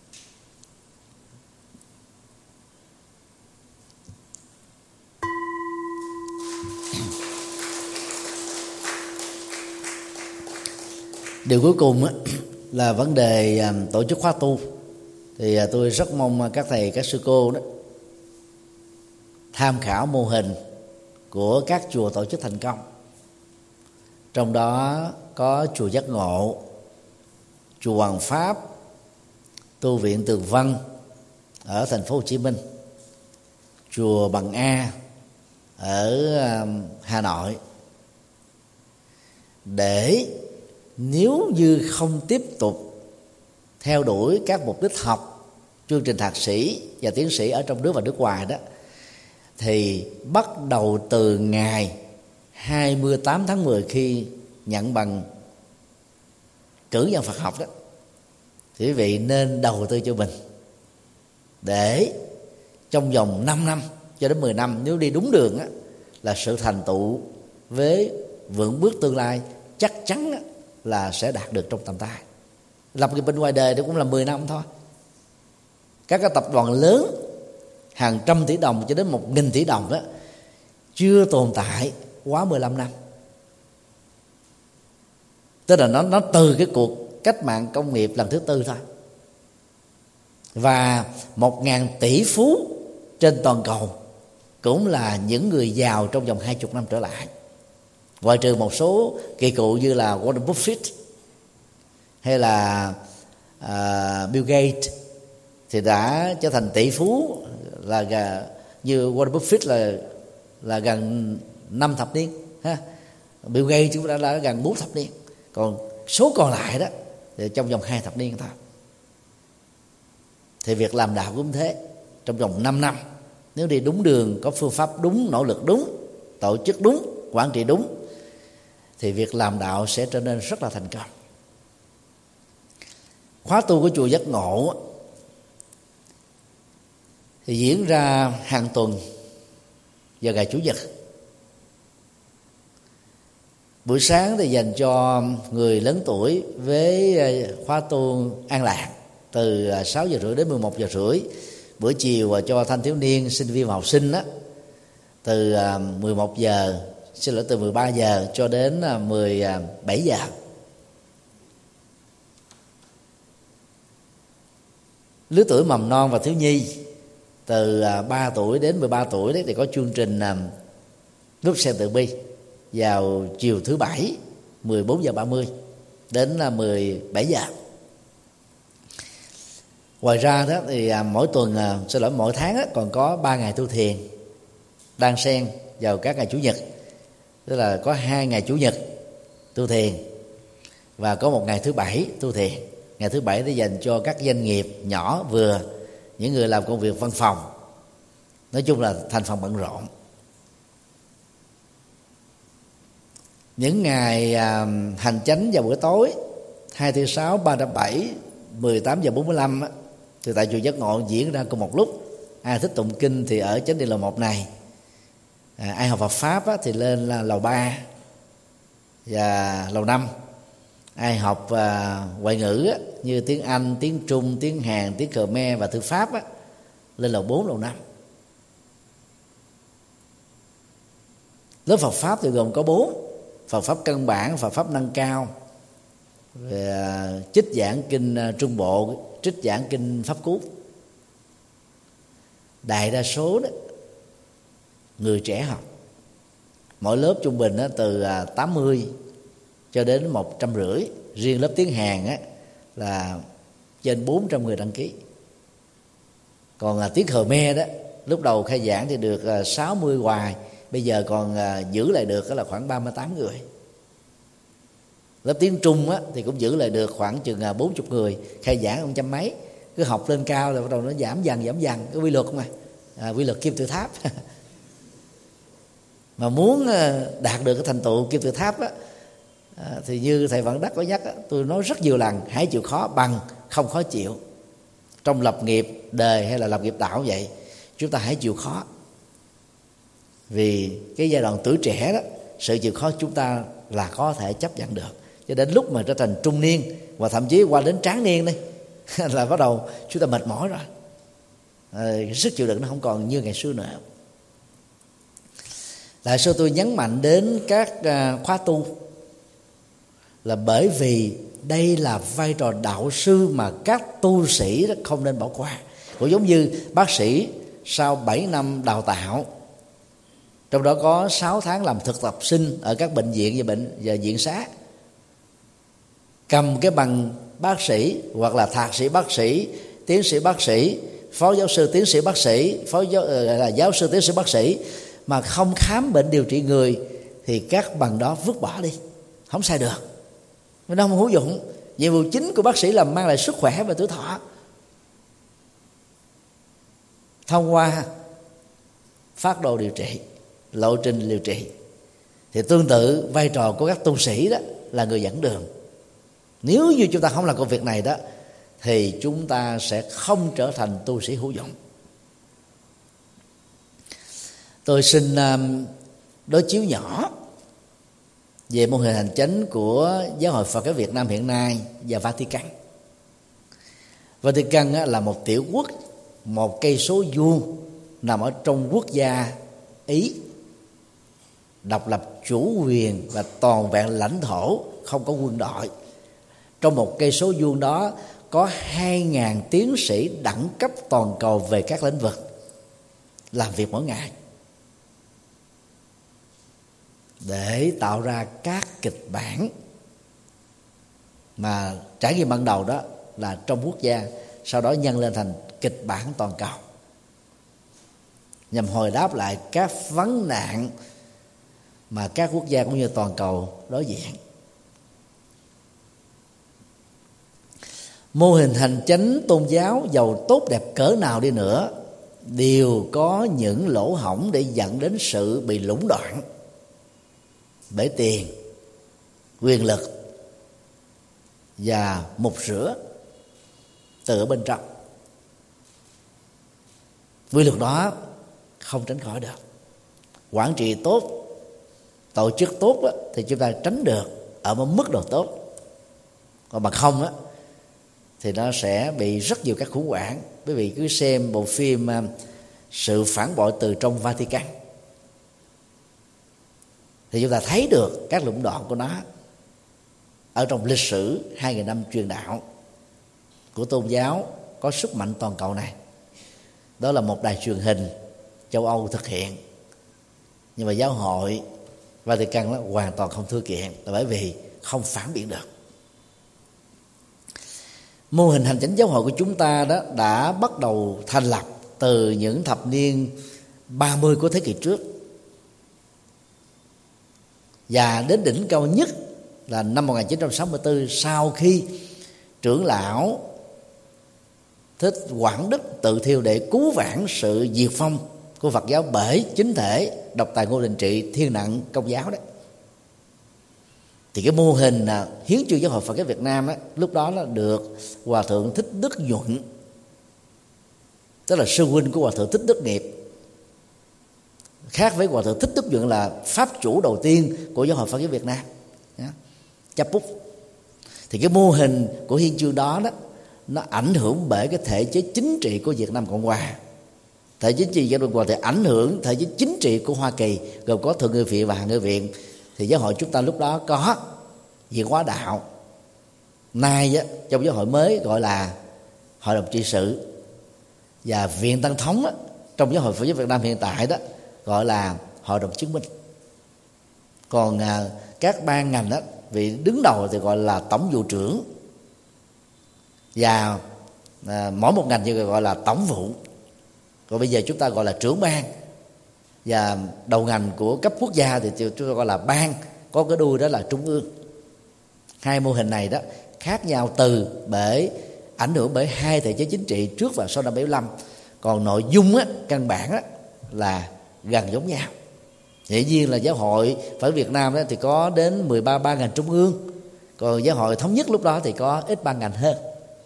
A: Điều cuối cùng là vấn đề tổ chức khóa tu. Thì tôi rất mong các thầy, các sư cô đó tham khảo mô hình của các chùa tổ chức thành công. Trong đó có chùa Giác Ngộ, chùa Hoàng Pháp, tu viện Tường Vân ở thành phố Hồ Chí Minh, chùa Bằng A ở Hà Nội. Để nếu như không tiếp tục theo đuổi các mục đích học, chương trình thạc sĩ và tiến sĩ ở trong nước và nước ngoài đó, thì bắt đầu từ ngày 28 tháng 10 khi nhận bằng cử nhân Phật học đó, thì quý vị nên đầu tư cho mình để trong vòng 5 năm cho đến 10 năm, nếu đi đúng đường á, là sự thành tựu với vững bước tương lai chắc chắn á, là sẽ đạt được trong tầm tay. Lập nghiệp bên ngoài đời thì cũng là 10 năm thôi. Các cái tập đoàn lớn hàng trăm tỷ đồng cho đến 1.000 tỷ đồng đó chưa tồn tại quá 15 năm. Tức là nó từ cái cuộc cách mạng công nghiệp lần thứ tư thôi. Và 1.000 tỷ phú trên toàn cầu cũng là những người giàu trong vòng 20 năm trở lại, ngoại trừ một số kỳ cựu như là Warren Buffett hay là Bill Gates thì đã trở thành tỷ phú như Warren Buffett là gần 5 thập niên ha. Bill Gates chúng ta đã gần 4 thập niên, còn số còn lại đó thì trong vòng 2 thập niên thôi. Thì việc làm đạo cũng thế, trong vòng 5 năm nếu đi đúng đường, có phương pháp đúng, nỗ lực đúng, tổ chức đúng, quản trị đúng, thì việc làm đạo sẽ trở nên rất là thành công. Khóa tu của chùa Giác Ngộ thì diễn ra hàng tuần vào ngày Chủ nhật. Buổi sáng thì dành cho người lớn tuổi với khóa tu an lạc từ 6 giờ rưỡi đến 11 giờ rưỡi. Buổi chiều cho thanh thiếu niên, sinh viên và học sinh đó, từ 11 giờ, từ 13 giờ cho đến 17 giờ. Lứa tuổi mầm non và thiếu nhi từ 3 tuổi đến 13 tuổi đấy thì có chương trình Group Sen Từ Bi vào chiều thứ Bảy 14 giờ 30 đến 17 giờ. Ngoài ra đó thì mỗi tháng đó, còn có 3 ngày tu thiền đan xen vào các ngày Chủ nhật. Tức là có 2 ngày Chủ nhật tu thiền và có 1 ngày thứ Bảy tu thiền. Ngày thứ Bảy thì dành cho các doanh nghiệp nhỏ vừa, những người làm công việc văn phòng, nói chung là thành phần bận rộn. Những ngày hành chánh vào buổi tối 2, 4, 6, 3, 5, 7, 18 giờ 45 á, thì tại chùa Giác Ngộ diễn ra cùng một lúc. Ai thích tụng kinh thì ở chánh điện lầu 1 này, ai học Phật pháp á, thì lên lầu 3 và lầu 5. Ai học ngoại ngữ á, như tiếng Anh, tiếng Trung, tiếng Hàn, tiếng Khmer và thư pháp á, lên lầu 4, lầu 5. Lớp Phật pháp thì gồm có 4: Phật pháp căn bản, Phật pháp nâng cao, về trích giảng kinh Trung Bộ, trích giảng kinh Pháp Cú. Đại đa số đó người trẻ học, mỗi lớp trung bình đó, từ 80 cho đến 150. Riêng lớp tiếng Hàn á, là trên 400 người đăng ký. Còn tiếng Khmer đó, lúc đầu khai giảng thì được 60 hoài, bây giờ còn giữ lại được là khoảng 38 người. Lớp tiếng Trung á, thì cũng giữ lại được khoảng chừng 40 người, khai giảng 100 mấy. Cứ học lên cao rồi bắt đầu nó giảm dần, cái quy luật mà, quy luật kim tự tháp. Mà muốn đạt được cái thành tựu kim tự tháp á, thì như thầy Vạn Đắc có nhắc á, tôi nói rất nhiều lần, hãy chịu khó bằng không khó chịu. Trong lập nghiệp đời hay là lập nghiệp đạo vậy, chúng ta hãy chịu khó. Vì cái giai đoạn tuổi trẻ đó, sự chịu khó chúng ta là có thể chấp nhận được. Cho đến lúc mà trở thành trung niên và thậm chí qua đến tráng niên đi là bắt đầu chúng ta mệt mỏi rồi, cái sức chịu đựng nó không còn như ngày xưa nữa. Tại sao tôi nhấn mạnh đến các khóa tu? Là bởi vì đây là vai trò đạo sư mà các tu sĩ đó không nên bỏ qua. Cũng giống như bác sĩ sau 7 năm đào tạo, trong đó có 6 tháng làm thực tập sinh ở các bệnh viện và viện xá, cầm cái bằng bác sĩ hoặc là thạc sĩ bác sĩ, tiến sĩ bác sĩ, phó giáo sư tiến sĩ bác sĩ, giáo sư tiến sĩ bác sĩ mà không khám bệnh điều trị người thì các bằng đó vứt bỏ đi, không xài được, nó không hữu dụng. Nhiệm vụ chính của bác sĩ là mang lại sức khỏe và tuổi thọ thông qua phác đồ điều trị, lộ trình điều trị. Thì tương tự vai trò của các tu sĩ đó là người dẫn đường. Nếu như chúng ta không làm công việc này đó thì chúng ta sẽ không trở thành tu sĩ hữu dụng. Tôi xin đối chiếu nhỏ về mô hình hành chánh của Giáo hội Phật giáo Việt Nam hiện nay và Vatican. Vatican là một tiểu quốc, một cây số vuông nằm ở trong quốc gia Ý. độc lập, chủ quyền và toàn vẹn lãnh thổ, không có quân đội. Trong một cây số vuông đó có 2.000 tiến sĩ đẳng cấp toàn cầu về các lĩnh vực làm việc mỗi ngày để tạo ra các kịch bản mà trải nghiệm ban đầu đó là trong quốc gia, sau đó nhân lên thành kịch bản toàn cầu nhằm hồi đáp lại các vấn nạn mà các quốc gia cũng như toàn cầu đối diện. Mô hình hành chánh tôn giáo giàu tốt đẹp cỡ nào đi nữa đều có những lỗ hổng để dẫn đến sự bị lũng đoạn bởi tiền, quyền lực và mục rửa từ ở bên trong. Quy luật đó không tránh khỏi được. Quản trị tốt, tổ chức tốt đó, thì chúng ta tránh được ở một mức độ tốt. Còn bằng không á, thì nó sẽ bị rất nhiều các khủng hoảng. Quý vị cứ xem bộ phim Sự phản bội từ trong Vatican thì chúng ta thấy được các lũng đoạn của nó ở trong lịch sử 2.000 năm truyền đạo của tôn giáo có sức mạnh toàn cầu này. Đó là một đài truyền hình châu Âu thực hiện, nhưng mà giáo hội Vatican nó hoàn toàn không thưa kiện, là bởi vì không phản biện được. Mô hình hành chánh giáo hội của chúng ta đó đã bắt đầu thành lập từ những thập niên 30 của thế kỷ trước, và đến đỉnh cao nhất là năm 1964, sau khi trưởng lão Thích Quảng Đức tự thiêu để cứu vãn sự diệt vong của Phật giáo bởi chính thể độc tài Ngô Đình Trị thiên nặng Công giáo đấy. Thì cái mô hình hiến chương giáo hội Phật giáo Việt Nam ấy, lúc đó nó được Hòa thượng Thích Đức Nhuận, tức là sư huynh của Hòa thượng Thích Đức Nghiệp, khác với Hòa thượng Thích Đức Nhuận là pháp chủ đầu tiên của giáo hội Phật giáo Việt Nam, chấp bút. Thì cái mô hình của hiến chương đó nó ảnh hưởng bởi cái thể chế chính trị của Việt Nam Cộng Hòa. Thể chế chính trị của Cộng Hòa thì ảnh hưởng thể chế chính trị của Hoa Kỳ, gồm có Thượng nghị viện và Hạ nghị viện. Thì giáo hội chúng ta lúc đó có Viện Hóa Đạo, nay trong giáo hội mới gọi là Hội đồng trị sự, và Viện Tăng Thống trong giáo hội Phật giáo Việt Nam hiện tại đó gọi là Hội đồng chứng minh. Còn các ban ngành đó, vị đứng đầu thì gọi là tổng vụ trưởng, và mỗi một ngành như gọi là tổng vụ. Còn bây giờ chúng ta gọi là trưởng ban, và đầu ngành của cấp quốc gia thì chúng ta gọi là ban, có cái đuôi đó là trung ương. Hai mô hình này đó khác nhau từ bởi ảnh hưởng bởi hai thể chế chính trị trước và sau năm 75. Còn nội dung căn bản là gần giống nhau. Dĩ nhiên là giáo hội Phật Việt Nam thì có đến 13 ban ngành trung ương, còn giáo hội thống nhất lúc đó thì có ít ban ngành hơn.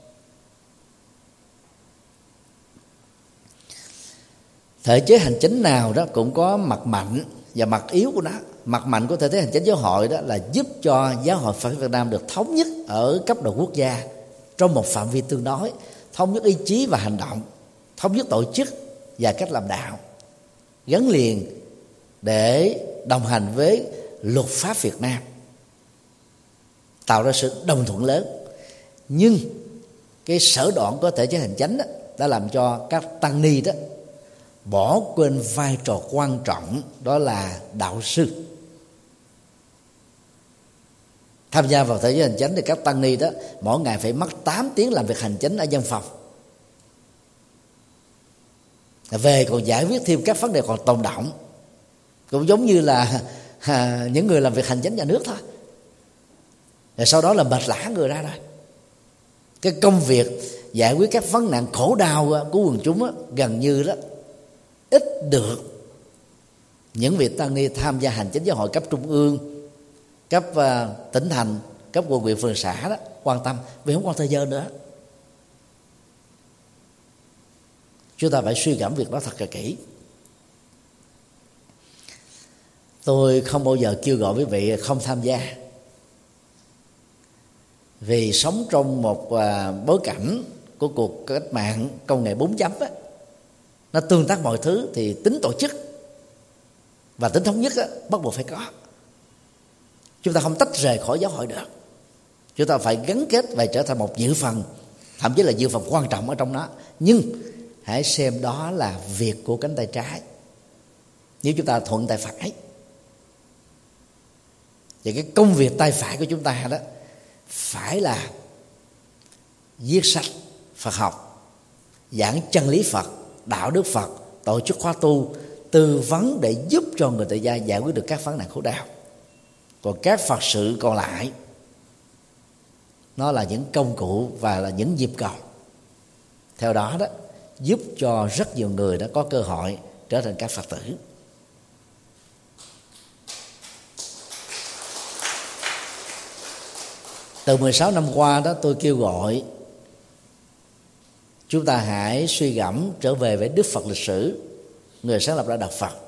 A: Thể chế hành chính nào đó cũng có mặt mạnh và mặt yếu của nó. Mặt mạnh của thể chế hành chính giáo hội đó là giúp cho giáo hội Phật Việt Nam được thống nhất ở cấp độ quốc gia trong một phạm vi tương đối, thống nhất ý chí và hành động, thống nhất tổ chức và cách làm đạo, gắn liền để đồng hành với luật pháp Việt Nam, tạo ra sự đồng thuận lớn. Nhưng cái sở đoạn của thể chế hành chánh đã làm cho các tăng ni đó bỏ quên vai trò quan trọng, đó là đạo sư. Tham gia vào thể chế hành chánh thì các tăng ni đó mỗi ngày phải mất 8 tiếng làm việc hành chánh ở văn phòng, về còn giải quyết thêm các vấn đề còn tồn đọng, cũng giống như là những người làm việc hành chánh nhà nước thôi. Rồi sau đó là mệt lả người ra rồi. Cái công việc giải quyết các vấn nạn khổ đau của quần chúng gần như đó ít được những vị tăng ni tham gia hành chính giáo hội cấp trung ương, cấp tỉnh thành, cấp quận huyện phường xã đó quan tâm, vì không còn thời giờ nữa. Chúng ta phải suy gẫm việc đó thật là kỹ. Tôi không bao giờ kêu gọi quý vị không tham gia, vì sống trong một bối cảnh của cuộc cách mạng công nghệ 4 chấm nó tương tác mọi thứ, thì tính tổ chức và tính thống nhất á, bắt buộc phải có. Chúng ta không tách rời khỏi giáo hội được. Chúng ta phải gắn kết và trở thành một dự phần, thậm chí là dự phần quan trọng ở trong đó. Nhưng hãy xem đó là việc của cánh tay trái, nếu chúng ta thuận tay phải. Và cái công việc tay phải của chúng ta đó phải là viết sách Phật học, giảng chân lý Phật, đạo đức Phật, tổ chức khóa tu, tư vấn để giúp cho người tại gia giải quyết được các vấn nạn khổ đau. Còn các Phật sự còn lại, nó là những công cụ và là những nhịp cầu. Theo đó đó, giúp cho rất nhiều người đã có cơ hội trở thành các Phật tử. Từ 16 năm qua đó, tôi kêu gọi chúng ta hãy suy gẫm trở về với Đức Phật lịch sử, người sáng lập ra đạo Phật.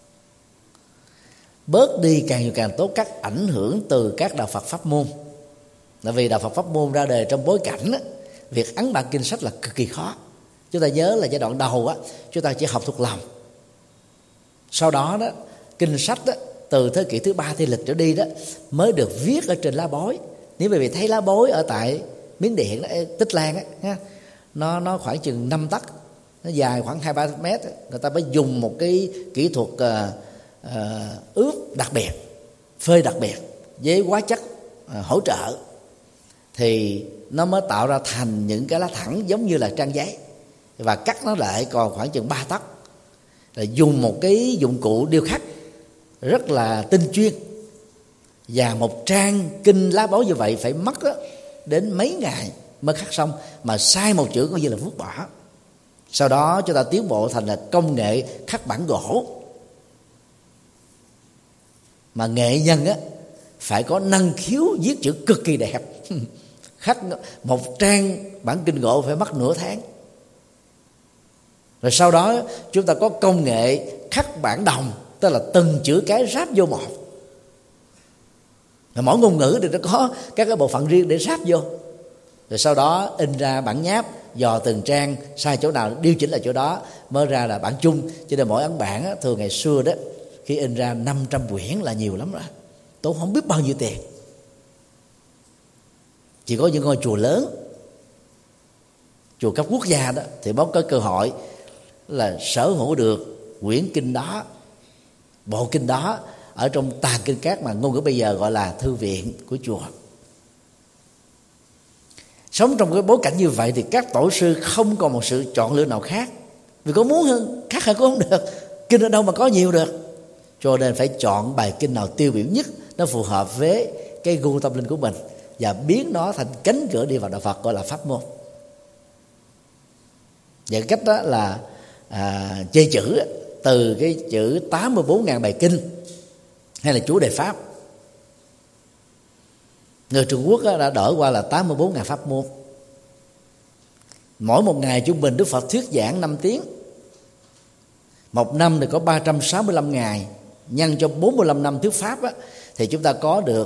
A: Bớt đi càng nhiều càng tốt các ảnh hưởng từ các đạo Phật pháp môn. Tại vì đạo Phật pháp môn ra đời trong bối cảnh đó, việc ấn bản kinh sách là cực kỳ khó. Chúng ta nhớ là giai đoạn đầu á, chúng ta chỉ học thuộc lòng. Sau đó đó, kinh sách đó, từ thế kỷ thứ 3 Tây lịch trở đi đó, mới được viết ở trên lá bối. Nếu quý vị thấy lá bối ở tại Miến Điện đó, Tích Lan á, nó khoảng chừng 5 tấc, nó dài khoảng 2-3 mét. Người ta mới dùng một cái kỹ thuật ướp đặc biệt, phơi đặc biệt với hóa chất hỗ trợ, thì nó mới tạo ra thành những cái lá thẳng giống như là trang giấy, và cắt nó lại còn khoảng chừng 3 tấc. Là dùng một cái dụng cụ điêu khắc rất là tinh chuyên, và một trang kinh lá bối như vậy phải mất đến mấy ngày mới khắc xong, mà sai một chữ coi như là vứt bỏ. Sau đó chúng ta tiến bộ thành là công nghệ khắc bản gỗ, mà nghệ nhân á phải có năng khiếu viết chữ cực kỳ đẹp. Khắc một trang bản kinh gỗ phải mất nửa tháng. Rồi sau đó chúng ta có công nghệ khắc bản đồng, tức là từng chữ cái ráp vô một. Rồi mỗi ngôn ngữ thì nó có các cái bộ phận riêng để ráp vô. Rồi sau đó in ra bản nháp, dò từng trang, sai chỗ nào điều chỉnh lại chỗ đó, mới ra là bản chung. Cho nên mỗi ấn bản á, thường ngày xưa đó, khi in ra 500 quyển là nhiều lắm rồi, tôi không biết bao nhiêu tiền. Chỉ có những ngôi chùa lớn, chùa cấp quốc gia đó, thì mới có cơ hội là sở hữu được quyển kinh đó, bộ kinh đó ở trong tàng kinh các mà ngôn ngữ bây giờ gọi là thư viện của chùa. Sống trong cái bối cảnh như vậy thì các tổ sư không còn một sự chọn lựa nào khác, vì có muốn hơn khác hơn cũng không được, kinh ở đâu mà có nhiều được. Cho nên phải chọn bài kinh nào tiêu biểu nhất, nó phù hợp với cái gu tâm linh của mình, và biến nó thành cánh cửa đi vào đạo Phật, gọi là pháp môn. Và cách đó là chê chữ từ cái chữ 84.000 bài kinh hay là chủ đề pháp. Người Trung Quốc đã đổi qua là 84.000 pháp môn. Mỗi một ngày trung bình Đức Phật thuyết giảng 5 tiếng. Một năm thì có 365 ngày, nhân cho 45 năm thuyết pháp á, thì chúng ta có được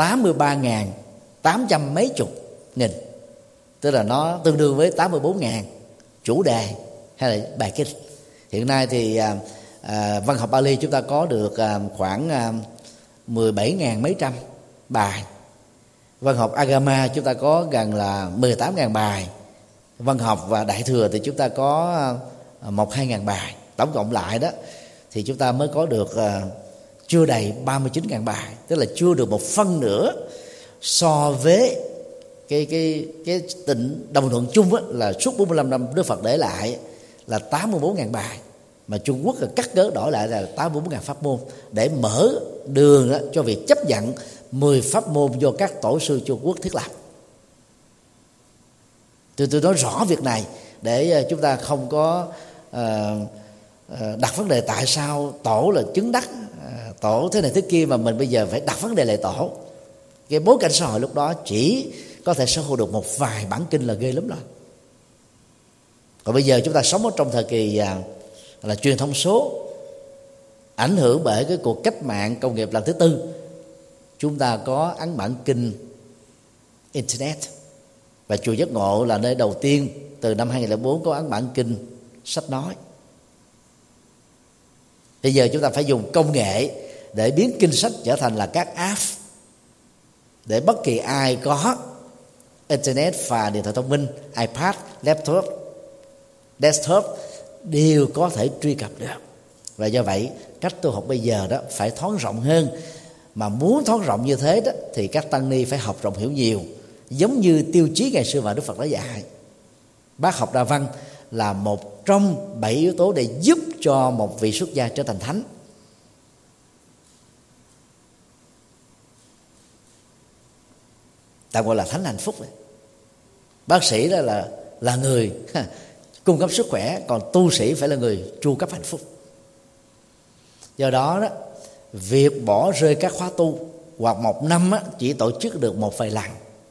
A: 83.800 mấy chục nghìn. Tức là nó tương đương với 84.000 chủ đề hay là bài kinh. Hiện nay thì văn học Bali chúng ta có được khoảng 17.000 mấy trăm bài. Văn học Agama chúng ta có gần là 18.000 bài. Văn học và Đại Thừa thì chúng ta có 1-2.000 bài. Tổng cộng lại đó thì chúng ta mới có được chưa đầy 39.000 bài, tức là chưa được một phân nửa so với cái tình đồng thuận chung á, là suốt 45 năm Đức Phật để lại là 84.000 bài, mà Trung Quốc là cắt cớ đổi lại là 84.000 pháp môn, để mở đường đó cho việc chấp nhận 10 pháp môn do các tổ sư Trung Quốc thiết lập. Tôi nói rõ việc này để chúng ta không có đặt vấn đề tại sao tổ là chứng đắc, tổ thế này thế kia, mà mình bây giờ phải đặt vấn đề lại tổ. Cái bối cảnh xã hội lúc đó chỉ có thể sở hữu được một vài bản kinh là ghê lắm rồi. Còn bây giờ chúng ta sống ở trong thời kỳ là truyền thông số, ảnh hưởng bởi cái cuộc cách mạng công nghiệp lần thứ tư. Chúng ta có ấn bản kinh Internet, và chùa Giác Ngộ là nơi đầu tiên từ năm 2004 có ấn bản kinh sách nói. Bây giờ chúng ta phải dùng công nghệ để biến kinh sách trở thành là các app, để bất kỳ ai có internet và điện thoại thông minh, iPad, laptop, desktop đều có thể truy cập được. Và do vậy cách tu học bây giờ đó phải thoáng rộng hơn. Mà muốn thoáng rộng như thế đó thì các tăng ni phải học rộng hiểu nhiều, giống như tiêu chí ngày xưa mà Đức Phật đã dạy. Bác học Đa Văn là một trong 7 yếu tố để giúp cho một vị xuất gia trở thành thánh. Ta gọi là thánh hạnh phúc này. Bác sĩ đó là người cung cấp sức khỏe, còn tu sĩ phải là người tru cấp hạnh phúc. Do đó việc bỏ rơi các khóa tu hoặc một năm chỉ tổ chức được một vài lần,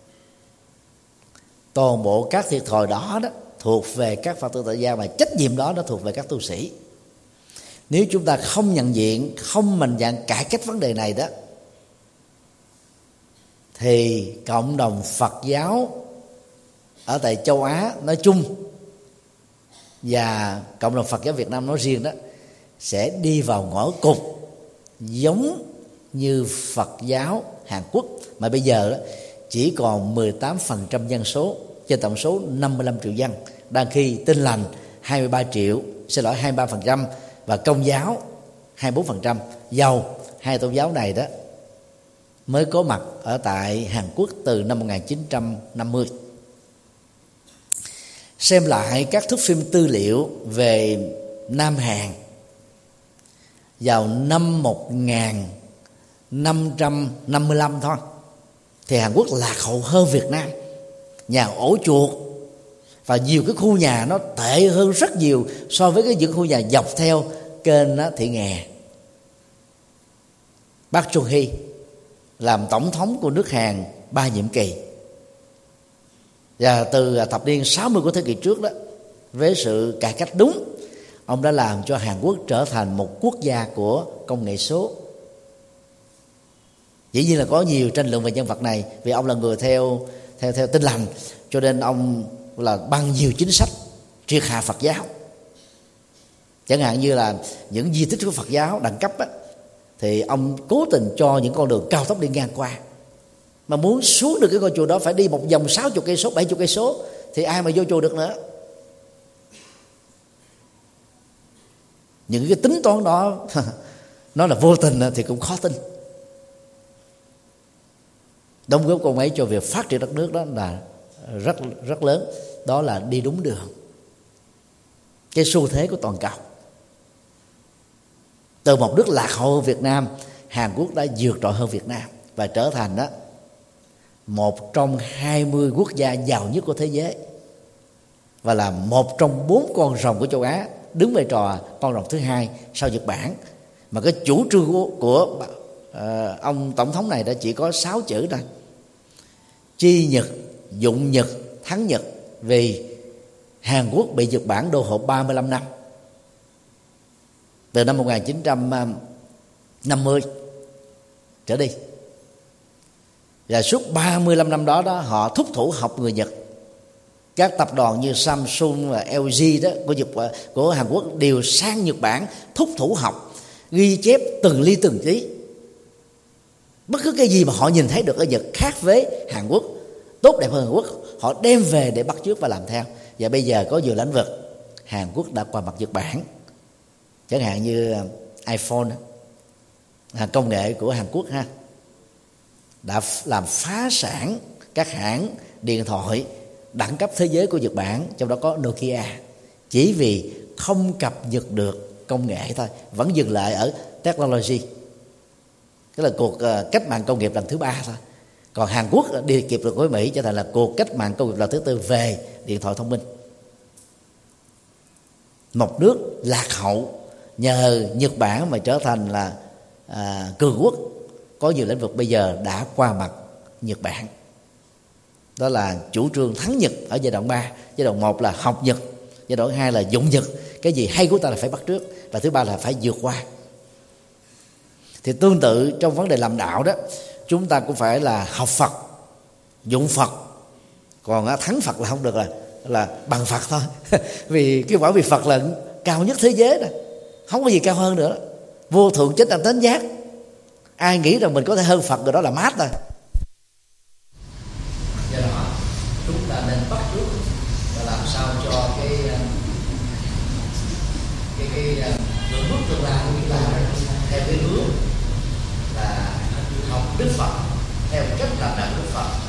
A: toàn bộ các thiệt thòi đó thuộc về các Phật tử tại gia, mà trách nhiệm đó nó thuộc về các tu sĩ. Nếu chúng ta không nhận diện, không mạnh dạn cải cách vấn đề này đó, thì cộng đồng Phật giáo ở tại châu Á nói chung và cộng đồng Phật giáo Việt Nam nói riêng đó sẽ đi vào ngõ cụt, giống như Phật giáo Hàn Quốc mà bây giờ đó chỉ còn 18% dân số trên tổng số 55 triệu dân, đang khi Tin lành 23% và Công giáo 24%. Dầu hai tôn giáo này đó mới có mặt ở tại Hàn Quốc từ năm 1950. Xem lại các thước phim tư liệu về Nam Hàn vào năm 1555 thôi, thì Hàn Quốc lạc hậu hơn Việt Nam. Nhà ổ chuột và nhiều cái khu nhà nó tệ hơn rất nhiều so với những khu nhà dọc theo kênh Thị Nghè. Park Chung-hee làm tổng thống của nước Hàn 3 nhiệm kỳ, và từ thập niên 60 của thế kỷ trước đó, với sự cải cách đúng, ông đã làm cho Hàn Quốc trở thành một quốc gia của công nghệ số. Dĩ nhiên là có nhiều tranh luận về nhân vật này, vì ông là người theo Tin lành, cho nên ông là ban nhiều chính sách triệt hạ Phật giáo. Chẳng hạn như là những di tích của Phật giáo đẳng cấp thì ông cố tình cho những con đường cao tốc đi ngang qua, mà muốn xuống được cái ngôi chùa đó phải đi một vòng 60 cây số, 70 cây số, thì ai mà vô chùa được nữa. Những cái tính toán đó nó là vô tình thì cũng khó tin. Đóng góp con ấy cho việc phát triển đất nước đó là rất lớn. Đó là đi đúng đường, cái xu thế của toàn cầu. Từ một nước lạc hậu hơn Việt Nam, Hàn Quốc đã vượt trội hơn Việt Nam và trở thành đó một trong 20 quốc gia giàu nhất của thế giới, và là một trong 4 con rồng của châu Á, đứng vai trò con rồng thứ 2 sau Nhật Bản. Mà cái chủ trương của ông tổng thống này đã chỉ có 6 chữ thôi: chi Nhật, dụng Nhật, thắng Nhật. Vì Hàn Quốc bị Nhật Bản đô hộ 35 năm, từ năm 1950 trở đi, và suốt 35 năm đó họ thúc thủ học người Nhật. Các tập đoàn như Samsung và LG đó của Hàn Quốc đều sang Nhật Bản thúc thủ học, ghi chép từng ly từng tí. Bất cứ cái gì mà họ nhìn thấy được ở Nhật khác với Hàn Quốc, tốt đẹp hơn Hàn Quốc, họ đem về để bắt chước và làm theo. Và bây giờ có nhiều lĩnh vực Hàn Quốc đã qua mặt Nhật Bản, chẳng hạn như iPhone, công nghệ của Hàn Quốc đã làm phá sản các hãng điện thoại đẳng cấp thế giới của Nhật Bản, trong đó có Nokia, chỉ vì không cập nhật được công nghệ thôi, vẫn dừng lại ở technology. Cái là cuộc cách mạng công nghiệp lần thứ 3 thôi. Còn Hàn Quốc đi kịp được với Mỹ, trở thành là cuộc cách mạng công nghiệp lần thứ 4 về điện thoại thông minh. Một nước lạc hậu nhờ Nhật Bản mà trở thành là cường quốc, có nhiều lĩnh vực bây giờ đã qua mặt Nhật Bản. Đó là chủ trương thắng Nhật ở giai đoạn 3. Giai đoạn 1 là học Nhật, giai đoạn 2 là dụng Nhật, cái gì hay của ta là phải bắt trước, và thứ 3 là phải vượt qua. Thì tương tự trong vấn đề làm đạo đó, chúng ta cũng phải là học Phật, dụng Phật, còn thắng Phật là không được, là bằng Phật thôi. Vì cái quả vị Phật là cao nhất thế giới đó, không có gì cao hơn nữa. vô thượng chánh đẳng chánh giác. Ai nghĩ rằng mình có thể hơn Phật, rồi đó là mát thôi. Do đó chúng ta nên bắt chước và làm sao cho cái hướng bước tương lai của chúng ta theo cái hướng là học Đức Phật theo cách làm đạo Đức Phật,